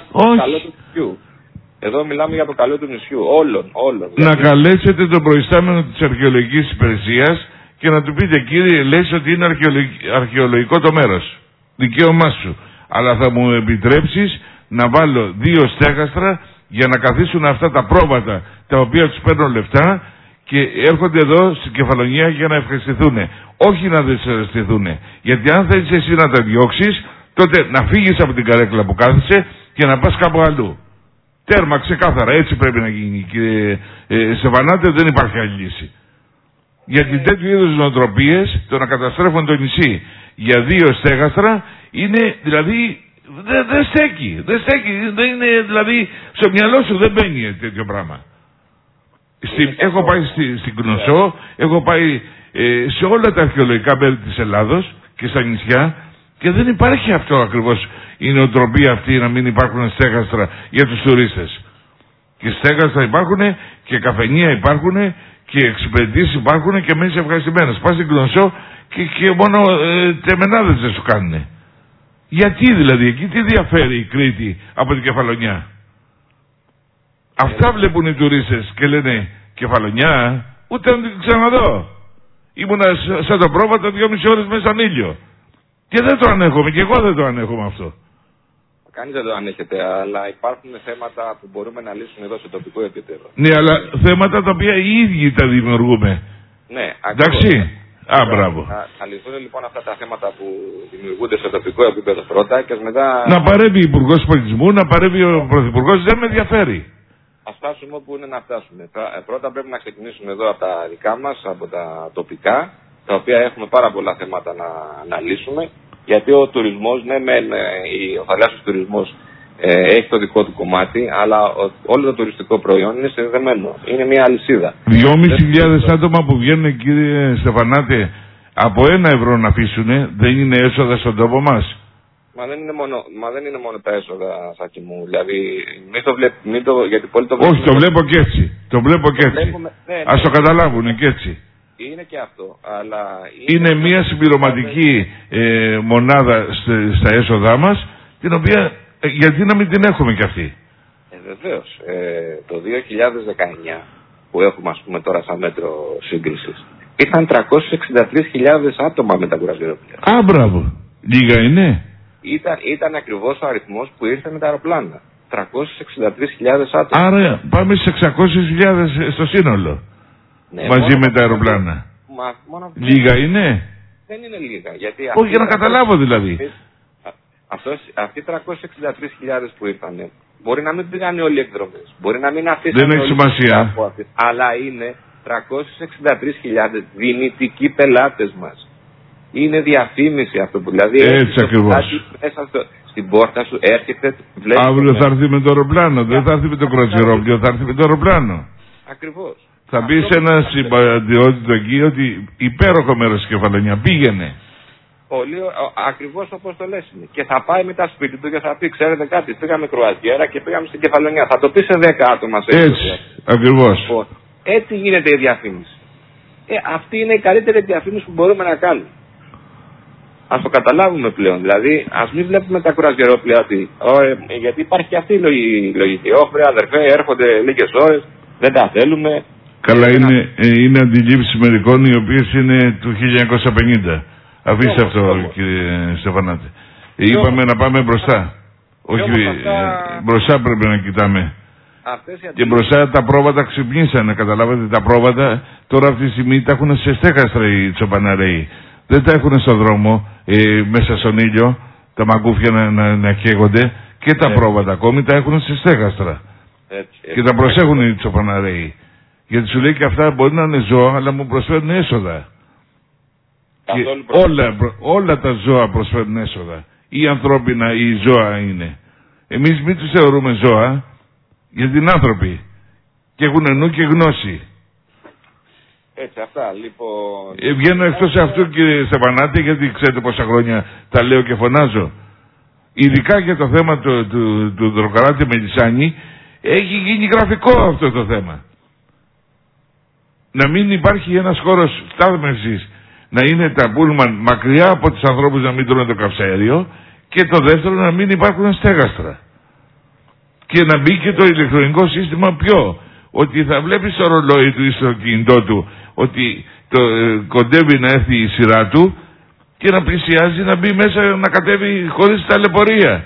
εδώ μιλάμε για το καλό του νησιού, όλων. Να καλέσετε τον προϊστάμενο της αρχαιολογικής υπηρεσίας και να του πείτε, κύριε, λες ότι είναι αρχαιολογικό το μέρος. Δικαίωμά σου. Αλλά θα μου επιτρέψεις να βάλω 2 στέγαστρα για να καθίσουν αυτά τα πρόβατα τα οποία τους παίρνουν λεφτά και έρχονται εδώ στην Κεφαλονιά για να ευχαριστηθούν. Όχι να δυσαρεστηθούν. Γιατί αν θέλεις εσύ να τα διώξεις, τότε να φύγεις από την καρέκλα που κάθεσαι και να πας κάπου αλλού. Τέρμα, ξεκάθαρα. Έτσι πρέπει να γίνει. Και Σεβανάτε, δεν υπάρχει άλλη λύση. Γιατί τέτοιου είδους νοοτροπίες, το να καταστρέφουν το νησί για 2 στέγαστρα, είναι δηλαδή. Δεν στέκει. Δεν είναι, δηλαδή, στο μυαλό σου δεν μπαίνει τέτοιο πράγμα. Έχω πάει στην Κνωσό, έχω πάει σε όλα τα αρχαιολογικά μέρη της Ελλάδος και στα νησιά και δεν υπάρχει αυτό ακριβώς, η νοοτροπία αυτή να μην υπάρχουν στέγαστρα για τους τουρίστες. Και στέγαστρα υπάρχουν και καφενεία υπάρχουν και εξυπηρετήσεις υπάρχουν και μένεις ευχαριστημένος. Πας στην Κνωσό και μόνο τεμενάδες δεν σου κάνουνε. Γιατί δηλαδή, εκεί τι διαφέρει η Κρήτη από την Κεφαλονιά? Αυτά βλέπουν οι τουρίστες και λένε Κεφαλονιά, ούτε να την ξαναδώ. Ήμουνα σαν το πρόβατο 2,5 ώρες μέσα στον ήλιο. Και δεν το ανέχομαι, και εγώ δεν το ανέχομαι αυτό. Κανείς δεν το ανέχεται, αλλά υπάρχουν θέματα που μπορούμε να λύσουμε εδώ σε τοπικό επίπεδο. Ναι, αλλά θέματα τα οποία οι ίδιοι τα δημιουργούμε. Ναι, εντάξει. Μπράβο. Να λυθούν λοιπόν αυτά τα θέματα που δημιουργούνται σε τοπικό επίπεδο πρώτα και μετά... Να παρέμβει ο Υπουργός Πολιτισμού, να παρέμβει ο Πρωθυπουργός, δεν με ενδιαφέρει. Ας φτάσουμε όπου είναι να φτάσουμε. Πρώτα πρέπει να ξεκινήσουμε εδώ από τα δικά μας, από τα τοπικά, τα οποία έχουμε πάρα πολλά θέματα να λύσουμε Γιατί ο τουρισμός, ναι, ο θαλάσσιος τουρισμός έχει το δικό του κομμάτι, αλλά όλο το τουριστικό προϊόν είναι συνδεδεμένο. Είναι μια αλυσίδα. 2.500 άτομα που βγαίνουν, κύριε Στεφανάτη, από 1 ευρώ να αφήσουν, δεν είναι έσοδα στον τόπο μας? Μα δεν είναι μόνο τα έσοδα, Σάκη μου. Δηλαδή, γιατί πολλοί το βλέπουν. Όχι, το βλέπω και έτσι. Ας το καταλάβουν και έτσι. Είναι και αυτό. Αλλά είναι μια συμπληρωματική μονάδα στα έσοδά μας, την οποία γιατί να μην την έχουμε κι αυτή? Βεβαίως. Το 2019, που έχουμε ας πούμε τώρα σαν μέτρο σύγκρισης, είχαν 363.000 άτομα με τα κουρασγερόπλια. Α, μπράβο. Λίγα είναι. Ήταν ακριβώς ο αριθμός που ήρθε με τα αεροπλάνα. 363.000 άτομα. Άρα πάμε στις 600.000 στο σύνολο. Ναι, μαζί με τα αεροπλάνα. Λίγα είναι. Δεν είναι λίγα. Γιατί όχι, για να καταλάβω δηλαδή. Αυτοί 363.000 που ήρθαν, μπορεί να μην πήγαν όλοι οι εκδρομές. Μπορεί να μην αφήσαν. Δεν έχει σημασία. Αλλά είναι 363.000 δυνητικοί πελάτες μας. Είναι διαφήμιση αυτό που δηλαδή. Έτσι ακριβώς. Μέσα στην πόρτα σου έρχεται, βλέπει. Αύριο θα έρθει με το αεροπλάνο. Δεν θα έρθει με το κροτσιρόπλιο, θα έρθει με το αεροπλάνο. Ακριβώς. Θα πει σε ένα συμπαντιότητα εκεί ότι υπέροχο μέρος της Κεφαλονιά. Πήγαινε. Ακριβώς όπως το λες είναι. Και θα πάει μετά σπίτι του και θα πει: ξέρετε κάτι, πήγαμε κρουαζιέρα και πήγαμε στην Κεφαλονιά. Θα το πει σε 10 άτομα. Έτσι, ακριβώς. Έτσι γίνεται η διαφήμιση. Αυτή είναι η καλύτερη διαφήμιση που μπορούμε να κάνουμε. Ας το καταλάβουμε πλέον. Δηλαδή, ας μην βλέπουμε τα κουρασγερόπλια ότι. Γιατί υπάρχει και αυτή η λογική. Όφρε, αδερφέ, έρχονται λίγες ώρες, δεν τα θέλουμε. Καλά, είναι αντιλήψεις μερικών οι οποίες είναι του 1950. Αφήστε αυτό, κύριε Στεφανάτη. Είπαμε να πάμε μπροστά. Όχι, μπροστά πρέπει να κοιτάμε. Και μπροστά τα πρόβατα ξυπνήσανε. Καταλάβατε, τα πρόβατα τώρα αυτή τη στιγμή τα έχουν σε στέγαστρα οι τσοπαναρέοι. Δεν τα έχουν στον δρόμο, μέσα στον ήλιο, τα μαγκούφια να καίγονται. Και τα πρόβατα ακόμη τα έχουν σε στέγαστρα. Και τα προσέχουν οι τσοπαναρέοι. Γιατί σου λέει και αυτά μπορεί να είναι ζώα, αλλά μου προσφέρουν έσοδα. Και όλα τα ζώα προσφέρουν έσοδα. Ή ανθρώπινα ή ζώα είναι. Εμείς μην τους θεωρούμε ζώα, γιατί είναι άνθρωποι. Και έχουν νου και γνώση. Έτσι, αυτά λοιπόν. Βγαίνω εκτός αυτού, κύριε Στεφανάτη, γιατί ξέρετε πόσα χρόνια τα λέω και φωνάζω. Ειδικά για το θέμα του Δροκαράτη Μελισσάνη, έχει γίνει γραφικό αυτό το θέμα. Να μην υπάρχει ένας χώρος στάθμευσης, να είναι τα πούλμαν μακριά από τους ανθρώπους, να μην τρώνε το καυσαέριο, και το δεύτερο να μην υπάρχουν στέγαστρα. Και να μπει και το ηλεκτρονικό σύστημα πιο, ότι θα βλέπει στο ρολόι του ή στο κινητό του ότι κοντεύει να έρθει η σειρά του και να πλησιάζει, να μπει μέσα, να κατέβει χωρίς ταλαιπωρία.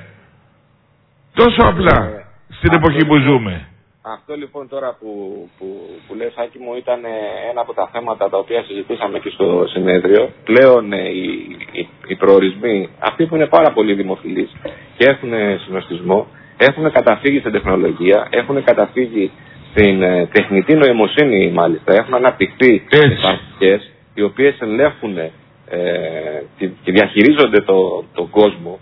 Τόσο απλά στην εποχή που ζούμε. Αυτό λοιπόν τώρα που λες, Άκη μου, ήταν ένα από τα θέματα τα οποία συζητήσαμε και στο συνέδριο. Πλέον οι προορισμοί, αυτοί που είναι πάρα πολύ δημοφιλείς και έχουν συνοστισμό, έχουν καταφύγει στην τεχνολογία, έχουν καταφύγει στην τεχνητή νοημοσύνη μάλιστα. Έχουν αναπτυχθεί υπαρχές οι οποίες ελέγχουν και διαχειρίζονται τον κόσμο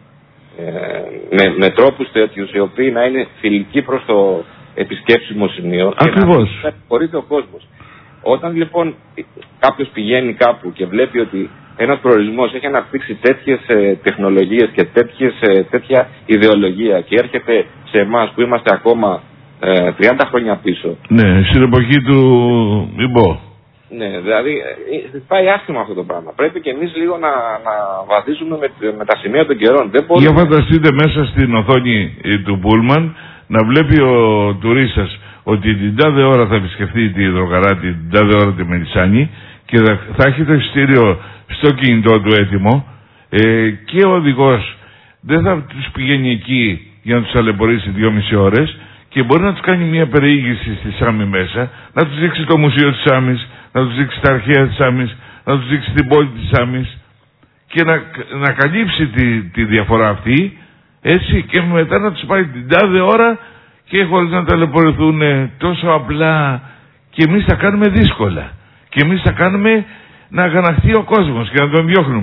με τρόπους τέτοιους οι οποίοι να είναι φιλικοί προς το επισκέψιμο σημείο. Ακριβώς. Και να χωρείται ο κόσμος. Όταν λοιπόν κάποιος πηγαίνει κάπου και βλέπει ότι ένας προορισμός έχει αναπτύξει τέτοιες τεχνολογίες και τέτοια ιδεολογία και έρχεται σε εμάς που είμαστε ακόμα 30 χρόνια πίσω. Ναι, στην εποχή του Ιμπό. Ναι, δηλαδή πάει άσχημα αυτό το πράγμα. Πρέπει και εμείς λίγο να βαδίζουμε με τα σημεία των καιρών. Για φανταστείτε μέσα στην οθόνη του Πούλμαν να βλέπει ο τουρίστας ότι την τάδε ώρα θα επισκεφτεί τη Δροκαράτη, την τάδε ώρα τη Μελισσάνη και θα έχει το εισιτήριο στο κινητό του έτοιμο, και ο οδηγός δεν θα τους πηγαίνει εκεί για να τους ταλαιπωρήσει 2,5 ώρες και μπορεί να τους κάνει μια περιήγηση στη Σάμι μέσα, να τους δείξει το μουσείο της Σάμις, να τους δείξει τα αρχαία της Σάμις, να τους δείξει την πόλη της Σάμις και να καλύψει τη διαφορά αυτή, έτσι, και μετά να τους πάει την τάδε ώρα και χωρίς να ταλαιπωρηθούν τόσο απλά, και εμείς τα κάνουμε δύσκολα και εμείς τα κάνουμε να αγαναχθεί ο κόσμος και να τον διώχνουμε.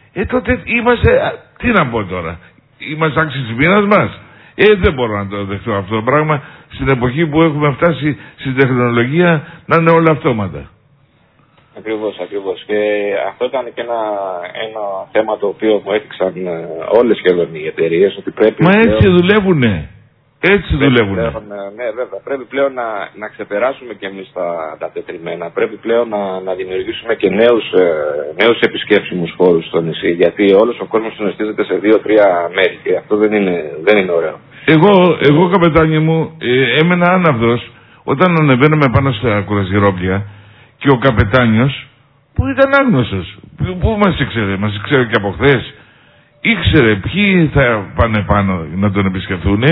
τότε είμαστε, τι να πω τώρα, είμαστε άξιοι της μοίρας μας. Δεν μπορώ να το δεχτώ αυτό το πράγμα στην εποχή που έχουμε φτάσει στην τεχνολογία να είναι όλα αυτόματα. Ακριβώς. Και αυτό ήταν και ένα θέμα το οποίο μου έδειξαν όλες σχεδόν οι εταιρείες, ότι πρέπει... Μα έτσι δουλεύουνε. Έτσι δουλεύουνε. Ναι, βέβαια. Πρέπει πλέον να ξεπεράσουμε και εμείς τα τετριμένα. Πρέπει πλέον να δημιουργήσουμε και νέους επισκέψιμους χώρους στο νησί. Γιατί όλος ο κόσμος συνοστίζεται σε 2-3 μέρη και αυτό δεν είναι ωραίο. Εγώ καπετάνι μου, έμενα άναυδος όταν ανεβαίναμε πάνω στα κουρασγερόπλια και ο καπετάνιος που ήταν άγνωστος, που μας ήξερε και από χθες, ήξερε ποιοι θα πάνε πάνω να τον επισκεφθούν,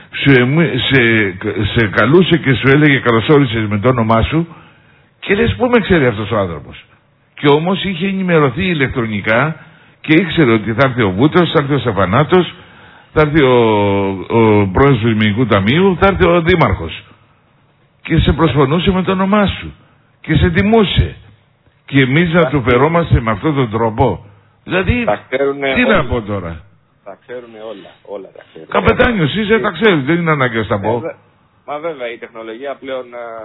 σε καλούσε και σου έλεγε καλώς όρισες με το όνομά σου και λες πού με ξέρει αυτός ο άνθρωπος. Και όμως είχε ενημερωθεί ηλεκτρονικά και ήξερε ότι θα έρθει ο Βούτρος, θα έρθει ο Στεφανάτος, θα έρθει ο πρόεδρος του Ελληνικού Ταμείου, θα έρθει ο Δήμαρχος. Και σε προσφωνούσε με το όνομά σου. Και σε τιμούσε. Και εμείς να του φερόμαστε με αυτόν τον τρόπο. Δηλαδή, τι να πω τώρα. Τα ξέρουν όλα τα ξέρουν. Καπετάνιος είσαι, τα ξέρεις, δεν είναι ανάγκη να τα πω. Μα βέβαια, η τεχνολογία πλέον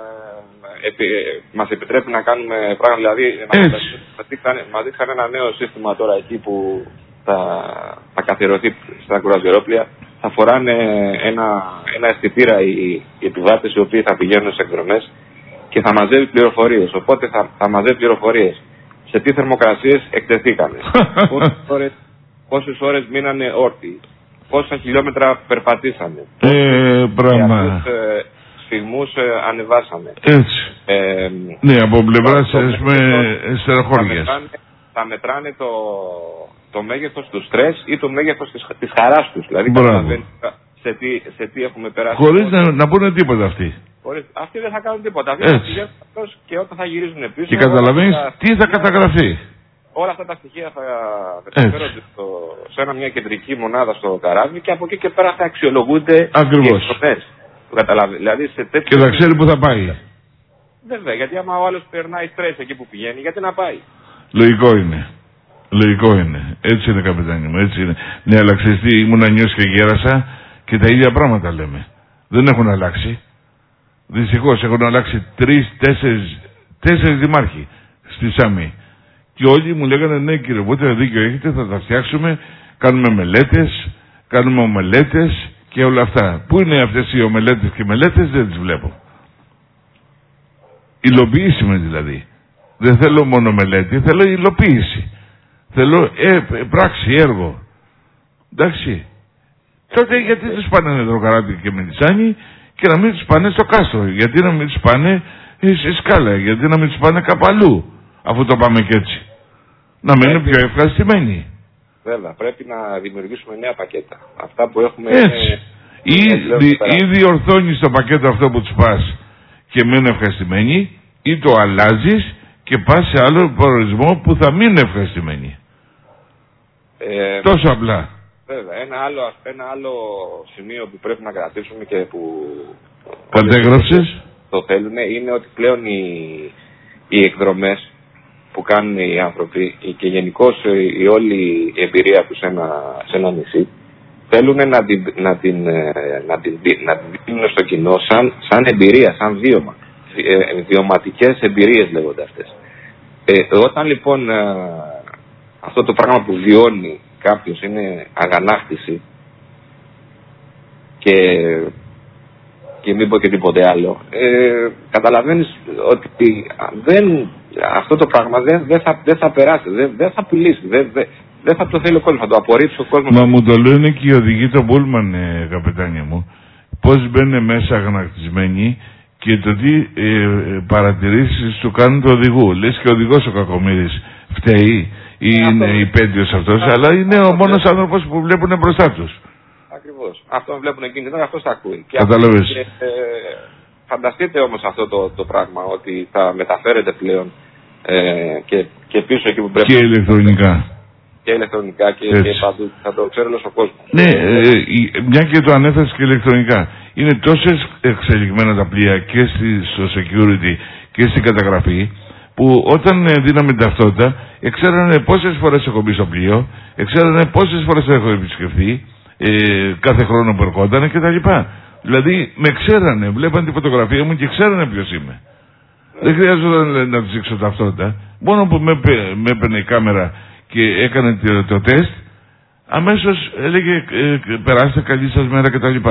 μας επιτρέπει να κάνουμε πράγματα. Δηλαδή, μας δείξαν ένα νέο σύστημα τώρα εκεί που θα καθιερωθεί στα κουρασγερόπλια. Θα φοράνε ένα αισθητήρα οι επιβάτες οι οποίοι θα πηγαίνουν σε εκδρομές και θα μαζεύει πληροφορίες. Οπότε θα μαζεύει πληροφορίες. Σε τι θερμοκρασίες εκτεθήκαμε. Πόσες ώρες μείνανε όρθιοι. Πόσα χιλιόμετρα περπατήσαμε. Πράγμα. Σφυγμούς ανεβάσαμε. Έτσι. Ναι, από πλευράς στεροχώριας. Θα μετράνε το μέγεθος του στρες ή το μέγεθος της χαράς τους. Δηλαδή σε τι έχουμε περάσει. Χωρίς να πούνε τίποτα αυτοί. Αυτοί δεν θα κάνουν τίποτα. Αυτοί θα πηγαίνουν και όταν θα γυρίζουν πίσω. Και καταλαβαίνεις τι θα καταγραφεί. Όλα αυτά τα στοιχεία θα μεταφέρονται σε μια κεντρική μονάδα στο καράβι και από εκεί και πέρα θα αξιολογούνται. Ακριβώς. Δηλαδή και θα ξέρει που θα πάει. Βέβαια, γιατί άμα ο άλλος περνάει στρες εκεί που πηγαίνει, γιατί να πάει. Λογικό είναι. Έτσι είναι, καπετάνι μου, έτσι είναι. Ναι, αλλά ξέρεις τι, ήμουν νιός και γέρασα και τα ίδια πράγματα λέμε. Δεν έχουν αλλάξει. Δυστυχώς έχουν αλλάξει 3-4 δημάρχοι στη Σάμι. Και όλοι μου λέγανε ναι κύριε Βούτρε, δίκιο έχετε, θα τα φτιάξουμε, κάνουμε ομελέτες και όλα αυτά. Πού είναι αυτές οι ομελέτες και μελέτες, δεν τις βλέπω. Υλοποιήσιμες δηλαδή. Δεν θέλω μόνο μελέτη, θέλω υλοποίηση. Θέλω πράξη, έργο. Εντάξει. Τότε γιατί τους πάνε Νετροκαράτη και Μελισσάνη και να μην τους πάνε στο Κάστρο. Γιατί να μην τους πάνε σε Σκάλα, γιατί να μην τους πάνε κάπου αλλού, αφού το πάμε και έτσι. Να μένουν πιο ευχαριστημένοι. Βέβαια, πρέπει να δημιουργήσουμε νέα πακέτα. Αυτά που έχουμε έτσι. Ή διορθώνεις το πακέτο αυτό που τους πας και μένουν ευχαριστημένοι, ή το αλλάζεις και πας σε άλλο προορισμό που θα μείνουν ευχαριστημένοι. Τόσο απλά. Βέβαια, ένα άλλο σημείο που πρέπει να κρατήσουμε και που κατέγραψες το θέλουν είναι ότι πλέον οι εκδρομές που κάνουν οι άνθρωποι και γενικώς η όλη εμπειρία τους σε ένα νησί θέλουν να την δίνουν στο κοινό σαν εμπειρία, σαν βίωμα. Βιωματικές εμπειρίες λέγονται αυτές. Όταν λοιπόν αυτό το πράγμα που βιώνει κάποιος είναι αγανάκτηση και μην πω και τίποτε άλλο, καταλαβαίνεις ότι αυτό το πράγμα δεν θα περάσει, δεν θα πουλήσει, δεν θα το θέλει ο κόσμος, θα το απορρίψει ο κόσμος. Μα μου το λένε και οι οδηγοί των Πούλμαν, καπετάνια μου, πώς μπαίνουν μέσα αγανακτισμένοι και το τι παρατηρήσεις του κάνουν του οδηγού. Λες και ο οδηγός ο κακομοίρης φταίει ή είναι υπέντιος αυτός, αλλά είναι ο μόνος άνθρωπος που βλέπουν μπροστά τους. Ακριβώς. Αυτόν βλέπουν εκείνη την ώρα, αυτός τα ακούει. Καταλαβαίνεις. Φανταστείτε όμως αυτό το πράγμα, ότι θα μεταφέρεται πλέον και πίσω εκεί που πρέπει. Και ηλεκτρονικά. Και ηλεκτρονικά και παντού. Θα το ξέρει όλος ο κόσμος. Ναι, μια και το ανέφερες και ηλεκτρονικά. Είναι τόσο εξελιγμένα τα πλοία και στο security και στην καταγραφή που όταν δίναμε ταυτότητα, ξέρανε πόσες φορές έχω μπει στο πλοίο, ξέρανε πόσες φορές έχω επισκεφθεί, κάθε χρόνο που ερχόταν κτλ. Δηλαδή με ξέρανε, βλέπαν τη φωτογραφία μου και ξέρανε ποιος είμαι. Δεν χρειάζονταν να τους δείξω ταυτότητα. Μόνο που με έπαιρνε η κάμερα και έκανε το τεστ, αμέσως έλεγε περάστε, καλή σας μέρα κτλ.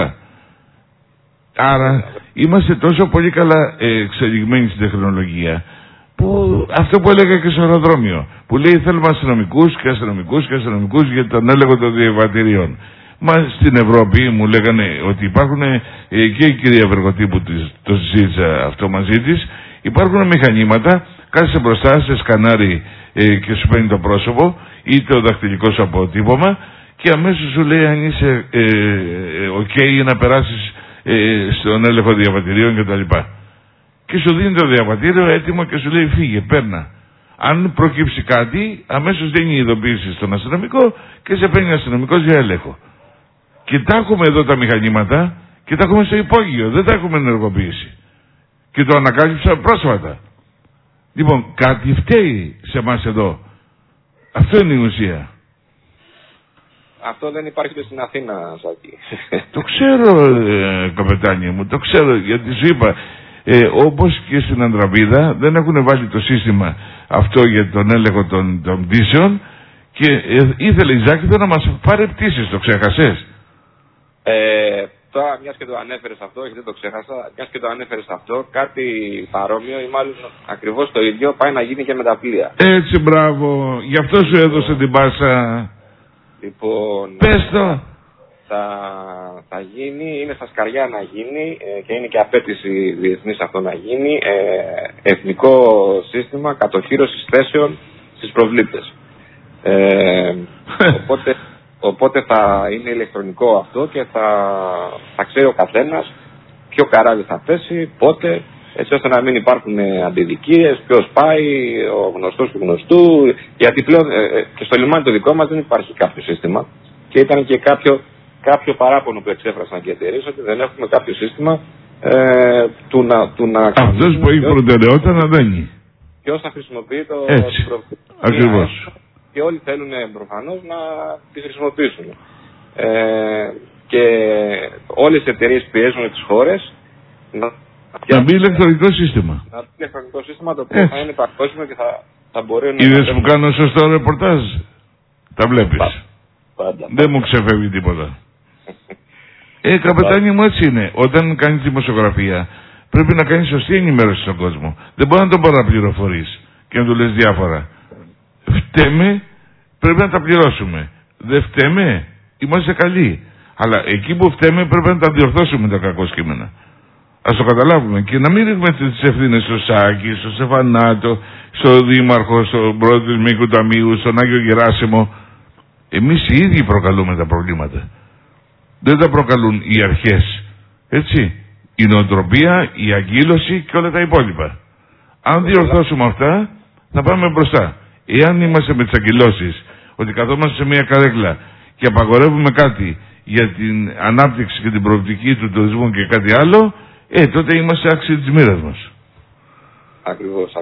Άρα είμαστε τόσο πολύ καλά εξελιγμένοι στην τεχνολογία, που αυτό που έλεγα και στο αεροδρόμιο, που λέει θέλουμε αστυνομικούς και αστυνομικούς και αστυνομικούς για τον έλεγχο των διαβατηρίων. Μα στην Ευρώπη μου λέγανε ότι υπάρχουν, και η κυρία Βεργοτή που το συζήτησα αυτό μαζί της, υπάρχουν μηχανήματα, κάθεσαι μπροστά, σε σκανάρι και σου παίρνει το πρόσωπο ή το δακτυλικό σου αποτύπωμα και αμέσως σου λέει αν είσαι ok να περάσεις στον έλεγχο διαβατηρίων κτλ. Και σου δίνει το διαβατήριο έτοιμο και σου λέει φύγε, παίρνα. Αν προκύψει κάτι, αμέσως δίνει ειδοποίηση στον αστυνομικό και σε παίρνει αστυνομικός για έλεγχο. Και τα έχουμε εδώ τα μηχανήματα και τα έχουμε στο υπόγειο, δεν τα έχουμε ενεργοποιήσει. Και το ανακάλυψα πρόσφατα. Λοιπόν, κάτι φταίει σε εμάς εδώ. Αυτό είναι η ουσία. Αυτό δεν υπάρχει και στην Αθήνα, Σάκη. Το ξέρω, καπετάνι μου, το ξέρω, γιατί σου είπα, όπως και στην Ανδραβίδα δεν έχουν βάλει το σύστημα αυτό για τον έλεγχο των πτήσεων και ήθελε η Ζάκηδα να μας πάρει πτήσεις, το ξέχασες? Τώρα, μιας και το ανέφερες αυτό, όχι δεν το ξέχασα, μιας και το ανέφερες αυτό, κάτι παρόμοιο ή μάλλον ακριβώς το ίδιο πάει να γίνει και με τα πλοία. Έτσι, μπράβο, γι' αυτό σου έδωσε την πάσα. Λοιπόν, πες το. Θα γίνει, είναι στα σκαριά να γίνει και είναι και απέτηση διεθνής αυτό να γίνει, εθνικό σύστημα κατοχύρωσης θέσεων στις προβλήπτες. Οπότε θα είναι ηλεκτρονικό αυτό και θα ξέρει ο καθένας ποιο καράβι θα θέσει, πότε, έτσι ώστε να μην υπάρχουν αντιδικίες, ποιος πάει, ο γνωστός του γνωστού, γιατί πλέον και στο λιμάνι το δικό μας δεν υπάρχει κάποιο σύστημα και ήταν και κάποιο παράπονο που εξέφρασαν και οι εταιρείες ότι δεν έχουμε κάποιο σύστημα του να αυτός που έχει προτεραιότητα να δένει. Ποιος θα χρησιμοποιεί το ακριβώς. Και όλοι θέλουν προφανώς να τη χρησιμοποιήσουν. Και όλες οι εταιρείες πιέζουν τις χώρες να μπει ηλεκτρονικό σύστημα. Να μπει ηλεκτρονικό σύστημα το οποίο θα είναι παγκόσμιο και θα μπορεί να... Είδες που κάνω σωστό ρεπορτάζ? Τα βλέπεις. Δεν μου ξεφεύγει τίποτα. Καπετάνι μου, έτσι είναι. Όταν κάνεις δημοσιογραφία πρέπει να κάνεις σωστή ενημέρωση στον κόσμο. Δεν μπορεί να τον παραπληροφορείς και να του λες διάφορα. Φταίμε, πρέπει να τα πληρώσουμε. Δεν φταίμε, είμαστε καλοί. Αλλά εκεί που φταίμε πρέπει να τα διορθώσουμε τα κακό κείμενα. Ας το καταλάβουμε και να μην ρίχνουμε τις ευθύνες στο Σάκη, στο Στεφανάτο, στο Δήμαρχο, στον πρόεδρο του Μήκου Ταμείου, στον Άγιο Γεράσιμο. Εμείς οι ίδιοι προκαλούμε τα προβλήματα. Δεν τα προκαλούν οι αρχές. Έτσι. Η νοοτροπία, η αγκύλωση και όλα τα υπόλοιπα. Αν διορθώσουμε αυτά, θα πάμε μπροστά. Εάν είμαστε με τις αγκυλώσεις, ότι καθόμαστε σε μια καρέκλα και απαγορεύουμε κάτι για την ανάπτυξη και την προοπτική του τουρισμού και κάτι άλλο, τότε είμαστε άξιοι της μοίρας μας. Ακριβώς.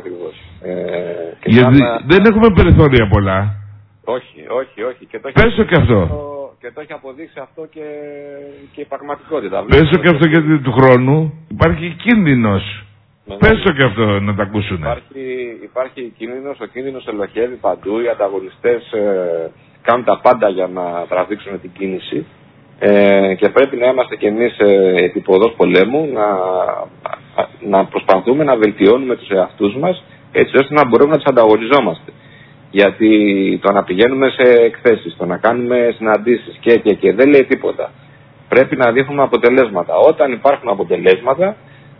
Γιατί δεν έχουμε περιθώρια πολλά. Όχι. Πες το και αυτό. Και το έχει αποδείξει αυτό και η πραγματικότητα. Πες το και αυτό, γιατί του χρόνου υπάρχει κίνδυνος. Πες το και αυτό να τα ακούσουν. Υπάρχει κίνδυνος, ο κίνδυνος ελοχεύει παντού, οι ανταγωνιστές κάνουν τα πάντα για να τραβήξουν την κίνηση και πρέπει να είμαστε κι εμείς επίποδος πολέμου, να προσπαθούμε να βελτιώνουμε τους εαυτούς μας έτσι ώστε να μπορούμε να τους ανταγωνιζόμαστε. Γιατί το να πηγαίνουμε σε εκθέσεις, το να κάνουμε συναντήσεις και δεν λέει τίποτα. Πρέπει να δείχνουμε αποτελέσματα. Όταν υπάρχουν αποτελέσματα,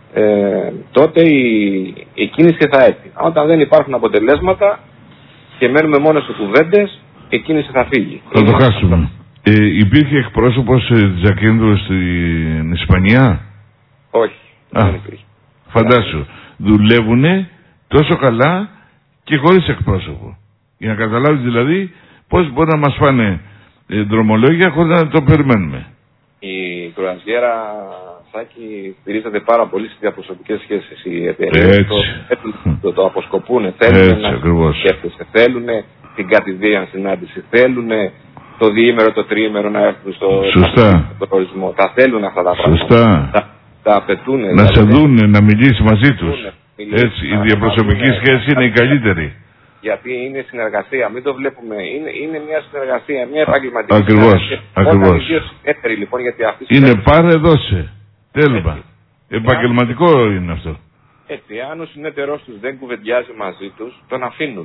τότε η κίνηση θα έρθει. Όταν δεν υπάρχουν αποτελέσματα και μένουμε μόνο σε κουβέντες, η κίνηση θα φύγει. Θα το χάσουμε. Υπήρχε εκπρόσωπος Τζακίνδρου στην Ισπανία? Όχι, δεν υπήρχε. Φαντάσου, δουλεύουνε τόσο καλά και χωρίς εκπρόσωπο. Για να καταλάβεις δηλαδή πώς μπορεί να μας φάνε δρομολόγια χωρίς να το περιμένουμε. Η κρουαζιέρα Σάκη, στηρίζεται πάρα πολύ στις διαπροσωπικές σχέσεις. Οι εταιρείες το αποσκοπούν, θέλουν να σκέφτεσαι, θέλουν την κατηδίαν συνάντηση, θέλουν το διήμερο, το τριήμερο να έρθουν στο προορισμό. Τα θέλουν αυτά τα πράγματα. Τα απαιτούν. Να σε δούνε, να μιλήσει μαζί τους. Έτσι, η διαπροσωπική σχέση είναι η καλύτερη. Γιατί είναι συνεργασία, μην το βλέπουμε. Είναι μια συνεργασία, μια επαγγελματική Ακριβώς. Λοιπόν, γιατί είναι πάρε δώσε. Τέλμα. Επαγγελματικό είναι αυτό. Έτσι, αν ο συνεταιρός τους δεν κουβεντιάζει μαζί τους, τον αφήνουν.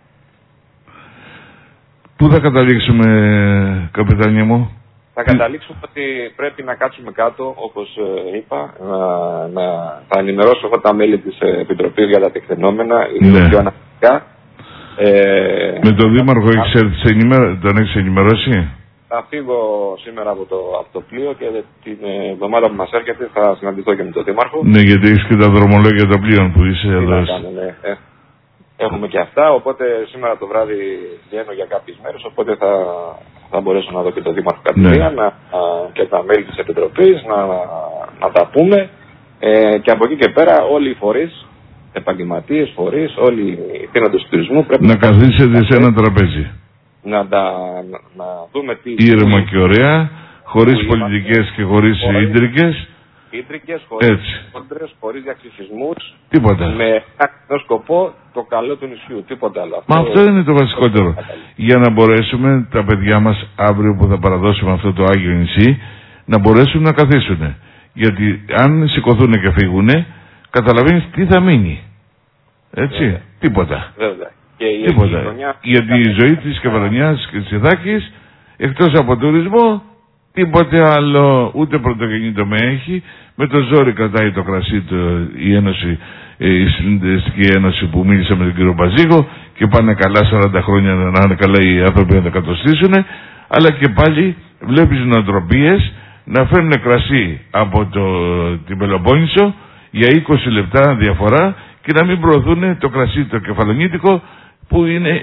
Πού θα καταλήξουμε, καπετάνια μου? Θα καταλήξουμε ότι πρέπει να κάτσουμε κάτω, όπως είπα, θα ενημερώσω εγώ τα μέλη της Επιτροπής για τα τεκτενόμενα, είναι πιο αναλυτικά. Με τον Δήμαρχο τον έχεις ενημερώσει? Θα φύγω σήμερα από το πλοίο και την εβδομάδα που μας έρχεται θα συναντηθώ και με τον Δήμαρχο. Ναι, γιατί έχεις και τα δρομολόγια των πλοίων που είσαι εδώ. Έχουμε και αυτά, οπότε σήμερα το βράδυ βγαίνω για κάποιες μέρες, οπότε θα μπορέσω να δω και τον Δήμαρχο κατηδίαν και τα μέλη της Επιτροπής, να τα πούμε. Και από εκεί και πέρα όλοι οι φορείς, επαγγελματίες, φορείς, όλοι οι θύνοντες του τουρισμού πρέπει να καθίσετε σε ένα τραπέζι. Να δούμε τι... Ήρεμα και ωραία, χωρίς πολιτικές και χωρίς ίντρικες. Χωρίς κόντρες, χωρίς διακρισμούς. Τίποτα. Με ένα σκοπό το καλό του νησιού. Τίποτα άλλο. Μα αυτό είναι το βασικότερο. Για να μπορέσουμε τα παιδιά μας αύριο που θα παραδώσουμε αυτό το Άγιο νησί να μπορέσουν να καθίσουν. Γιατί αν σηκωθούν και φύγουν, καταλαβαίνεις τι θα μείνει. Έτσι. Βέβαια. Τίποτα. Βέβαια. Τίποτα. Γιατί η ζωή της Κεφαλονιάς και της Ιδάκης, εκτός από τουρισμό, τίποτε άλλο, ούτε πρωτογενή τομέα έχει. Με το ζόρι κρατάει το κρασί η Ένωση, η Συνδυαστική Ένωση που μίλησε με τον κύριο Μπαζίγο και πάνε καλά 40 χρόνια να είναι καλά οι άνθρωποι να τα κατοστήσουν. Αλλά και πάλι βλέπεις νοοτροπίες να φέρνουν κρασί από την Πελοπόννησο για 20 λεπτά διαφορά και να μην προωθούν το κρασί το κεφαλονίτικο που είναι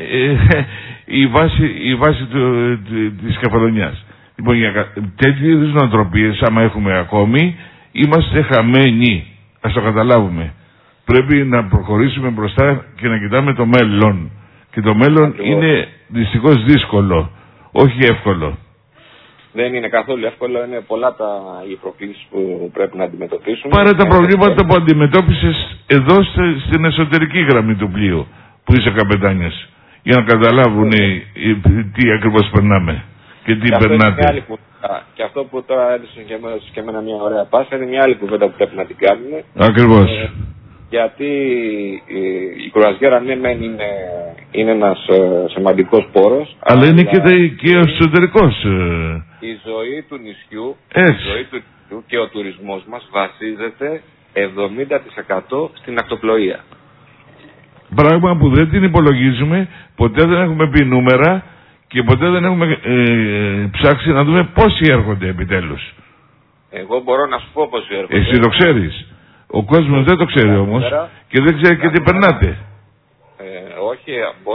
η βάση της Κεφαλονιάς. Λοιπόν, για τέτοιου είδους νοοτροπίες, άμα έχουμε ακόμη, είμαστε χαμένοι. Ας το καταλάβουμε. Πρέπει να προχωρήσουμε μπροστά και να κοιτάμε το μέλλον. Και το μέλλον είναι δυστυχώς δύσκολο, όχι εύκολο. Δεν είναι καθόλου εύκολο, είναι πολλά οι προκλήσεις που πρέπει να αντιμετωπίσουμε. Πάρε τα προβλήματα που αντιμετώπισες εδώ στην εσωτερική γραμμή του πλοίου, που είσαι καπετάνιας, για να καταλάβουν τι ακριβώς περνάμε και τι περνάτε. Και αυτό που τώρα έδωσε και εμένα μια ωραία πάσα είναι μια άλλη κουβέντα που πρέπει να την κάνουμε. Ακριβώς. Γιατί η κρουαζιέρα ναι μεν είναι ένας σημαντικός πόρος. Αλλά είναι και ο εσωτερικός. Η ζωή του νησιού, και ο τουρισμός μας βασίζεται 70% στην ακτοπλοεία. Πράγμα που δεν την υπολογίζουμε, ποτέ δεν έχουμε πει νούμερα και ποτέ δεν έχουμε ψάξει να δούμε πόσοι έρχονται επιτέλους. Εγώ μπορώ να σου πω πόσοι έρχονται. Εσύ το ξέρεις. Ο κόσμος δεν το ξέρει όμως και δεν ξέρει και τι περνάτε. Όχι,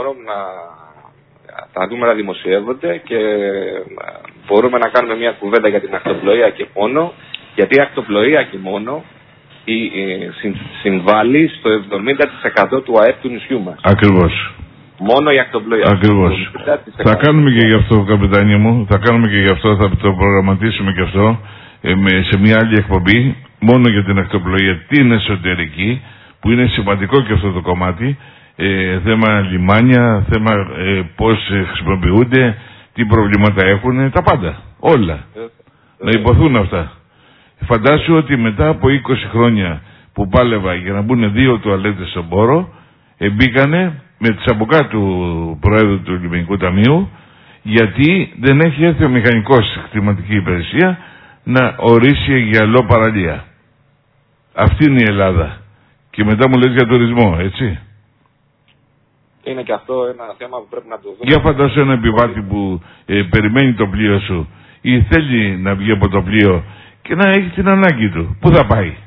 τα νούμερα δημοσιεύονται και μπορούμε να κάνουμε μια κουβέντα για την ακτοπλοεία και μόνο, γιατί η ακτοπλοεία και μόνο συμβάλλει στο 70% του ΑΕΠ του νησιού μας. Ακριβώς. Μόνο η ακτοπλοεία. Ακριβώς. Θα κάνουμε και γι' αυτό, καπετάνια μου, θα κάνουμε και γι' αυτό, θα το προγραμματίσουμε και αυτό σε μια άλλη εκπομπή, μόνο για την ακτοπλοεία, την εσωτερική, που είναι σημαντικό και αυτό το κομμάτι, θέμα λιμάνια, θέμα πώς χρησιμοποιούνται, τι προβλήματα έχουν, τα πάντα, όλα. Να υποθούν αυτά. Φαντάσου ότι μετά από 20 χρόνια που πάλευα για να μπουν 2 τουαλέτες στον πόρο, μπήκανε με τις από κάτω του Προέδρου του Λιμενικού Ταμείου, γιατί δεν έχει έρθει ο μηχανικός στη κτηματική υπηρεσία να ορίσει γυαλό παραλία. Αυτή είναι η Ελλάδα. Και μετά μου λες για τουρισμό, έτσι. Είναι και αυτό ένα θέμα που πρέπει να το δούμε. Για φαντάσου ένα επιβάτη που περιμένει το πλοίο σου ή θέλει να βγει από το πλοίο και να έχει την ανάγκη του. Πού θα πάει?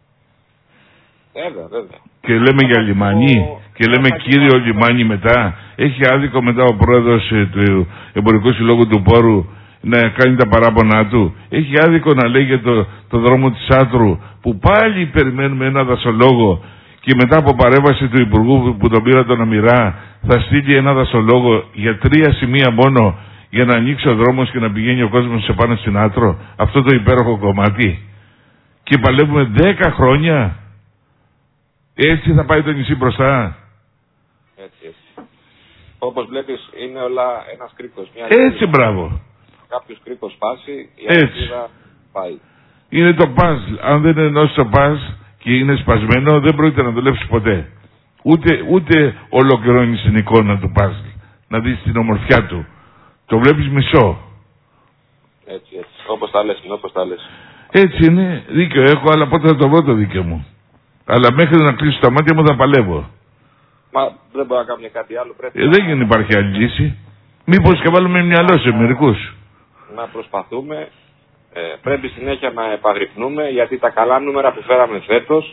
Βέβαια. Και λέμε για λιμάνι και λέμε κύριο λιμάνι μετά. Έχει άδικο μετά ο πρόεδρος του Εμπορικού Συλλόγου του Πόρου να κάνει τα παράπονά του. Έχει άδικο να λέει για το δρόμο της Άτρου, που πάλι περιμένουμε ένα δασολόγο και μετά από παρέμβαση του Υπουργού που τον πήρα τον Αμυρά θα στείλει ένα δασολόγο για 3 σημεία μόνο για να ανοίξει ο δρόμος και να πηγαίνει ο κόσμος επάνω στην Άτρο, αυτό το υπέροχο κομμάτι. Και παλεύουμε 10 χρόνια. Έτσι θα πάει το νησί μπροστά. Έτσι. Όπως βλέπεις είναι όλα ένας κρίκος. Έτσι, μπράβο. Κάποιος κρίκος σπάσει, η αλυσίδα πάει. Είναι το παζλ. Αν δεν ενώσει το παζλ και είναι σπασμένο, δεν πρόκειται να δουλέψει ποτέ. Ούτε ολοκληρώνεις την εικόνα του παζλ. Να δεις την ομορφιά του. Το βλέπεις μισό. Έτσι. Όπως τα λες. Έτσι είναι. Δίκιο έχω, αλλά πότε θα το βρω το δίκιο μου. Αλλά μέχρι να κλείσω τα μάτια μου θα παλεύω. Μα δεν μπορώ να κάνω κάτι άλλο. Δεν υπάρχει άλλη λύση. Μήπως και βάλουμε μυαλό σε μερικούς. Να προσπαθούμε. Πρέπει συνέχεια να επαγρυπνούμε, γιατί τα καλά νούμερα που φέραμε φέτος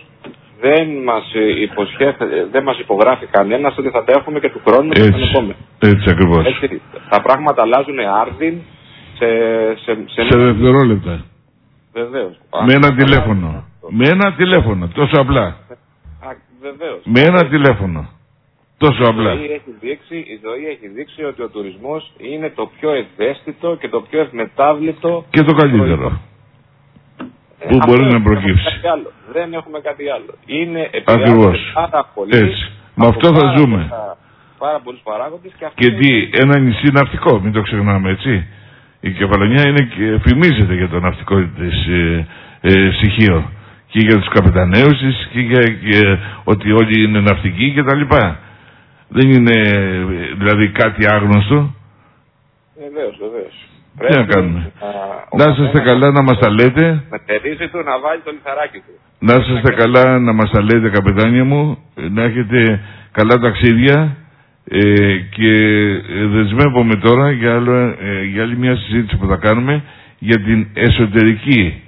δεν μας υπογράφει κανένας ότι θα τα έχουμε και του χρόνου και τον επόμενο. Έτσι ακριβώς. Τα πράγματα αλλάζουν άρδιν σε δευτερόλεπτα. Βεβαίως. Με ένα τηλέφωνο. Τόσο απλά. Βεβαίως. Με ένα τηλέφωνο. Τόσο απλά. Η ζωή έχει δείξει ότι ο τουρισμός είναι το πιο ευαίσθητο και το πιο ευμετάβλητο και το καλύτερο που μπορεί να προκύψει. Δεν έχουμε κάτι άλλο. Είναι ακριβώς. Πάρα πολύ. Έτσι. Με αυτό θα ζούμε. Πάρα πολλούς παράγοντες. Και τι, ένα νησί ναυτικό, μην το ξεχνάμε, έτσι. Η Κεφαλονιά φημίζεται για το ναυτικό της στοιχείο. Και για τους καπεταναίους της και για ότι όλοι είναι ναυτικοί κτλ. Δεν είναι δηλαδή κάτι άγνωστο. Βεβαίως. Τι να κάνουμε. Να είστε καλά να μας τα λέτε. Με τερίζει του να βάλει το λιθαράκι του. Να είστε καλά να μας τα λέτε, καπετάνια μου. Να έχετε καλά ταξίδια. Και δεσμεύομαι τώρα για άλλη μια συζήτηση που θα κάνουμε για την εσωτερική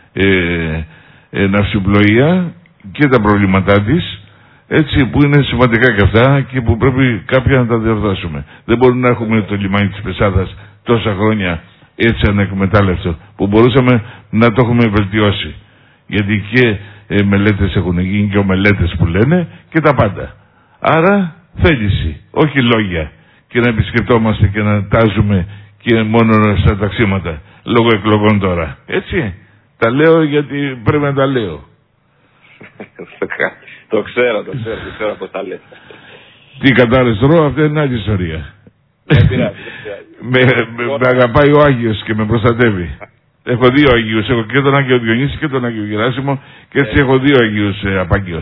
ναυσιπλοεία και τα προβλήματά της, έτσι, που είναι σημαντικά και αυτά και που πρέπει κάποια να τα διορθώσουμε. Δεν μπορούμε να έχουμε το λιμάνι της Πεσάδας τόσα χρόνια έτσι ανεκμετάλλευτο, που μπορούσαμε να το έχουμε βελτιώσει, γιατί και μελέτες έχουν γίνει και ομελέτες που λένε και τα πάντα. Άρα θέληση, όχι λόγια, και να επισκεπτόμαστε και να τάζουμε και μόνο στα ταξίματα λόγω εκλογών τώρα. Έτσι, τα λέω γιατί πρέπει να τα λέω. Το ξέρω πώς τα λες. Τι κατάρρες τρώω, αυτή είναι άλλη ιστορία. Δεν πειράζει. Με αγαπάει ο Άγιος και με προστατεύει. Έχω 2 Αγίους, έχω και τον Άγιο Διονύση και τον Άγιο Γεράσιμο και έτσι έχω 2 Αγίους απάγγιο.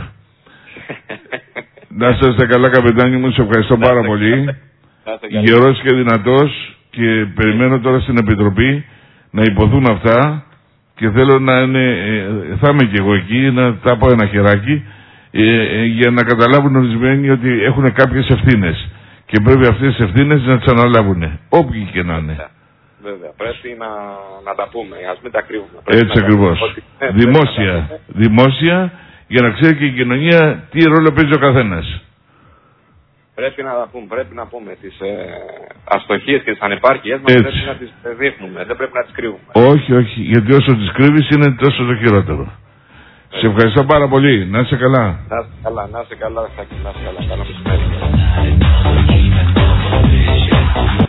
Να είστε καλά, καπετάνι μου, σε ευχαριστώ πάρα πολύ. Γερός και δυνατός, και περιμένω τώρα στην Επιτροπή να υποθούν αυτά και θέλω να είναι, θα είμαι και εγώ εκεί, να τα πω ένα χεράκι για να καταλάβουν ορισμένοι ότι έχουν κάποιες ευθύνες και πρέπει αυτές τις ευθύνες να τις αναλάβουν, όποιοι και να είναι. Βέβαια, πρέπει να τα πούμε, ας μην τα κρύβουμε. Έτσι ακριβώς. Δημόσια, για να ξέρει και η κοινωνία τι ρόλο παίζει ο καθένας. Πρέπει να τα πούμε, πρέπει να πούμε τις αστοχίες και τις ανεπάρκειες μας, πρέπει να τις δείχνουμε, δεν πρέπει να τις κρύβουμε. Όχι, γιατί όσο τις κρύβεις είναι τόσο το χειρότερο. Σε ευχαριστώ πάρα πολύ, να είσαι καλά. Να είσαι καλά, Καλό μεσημέρι.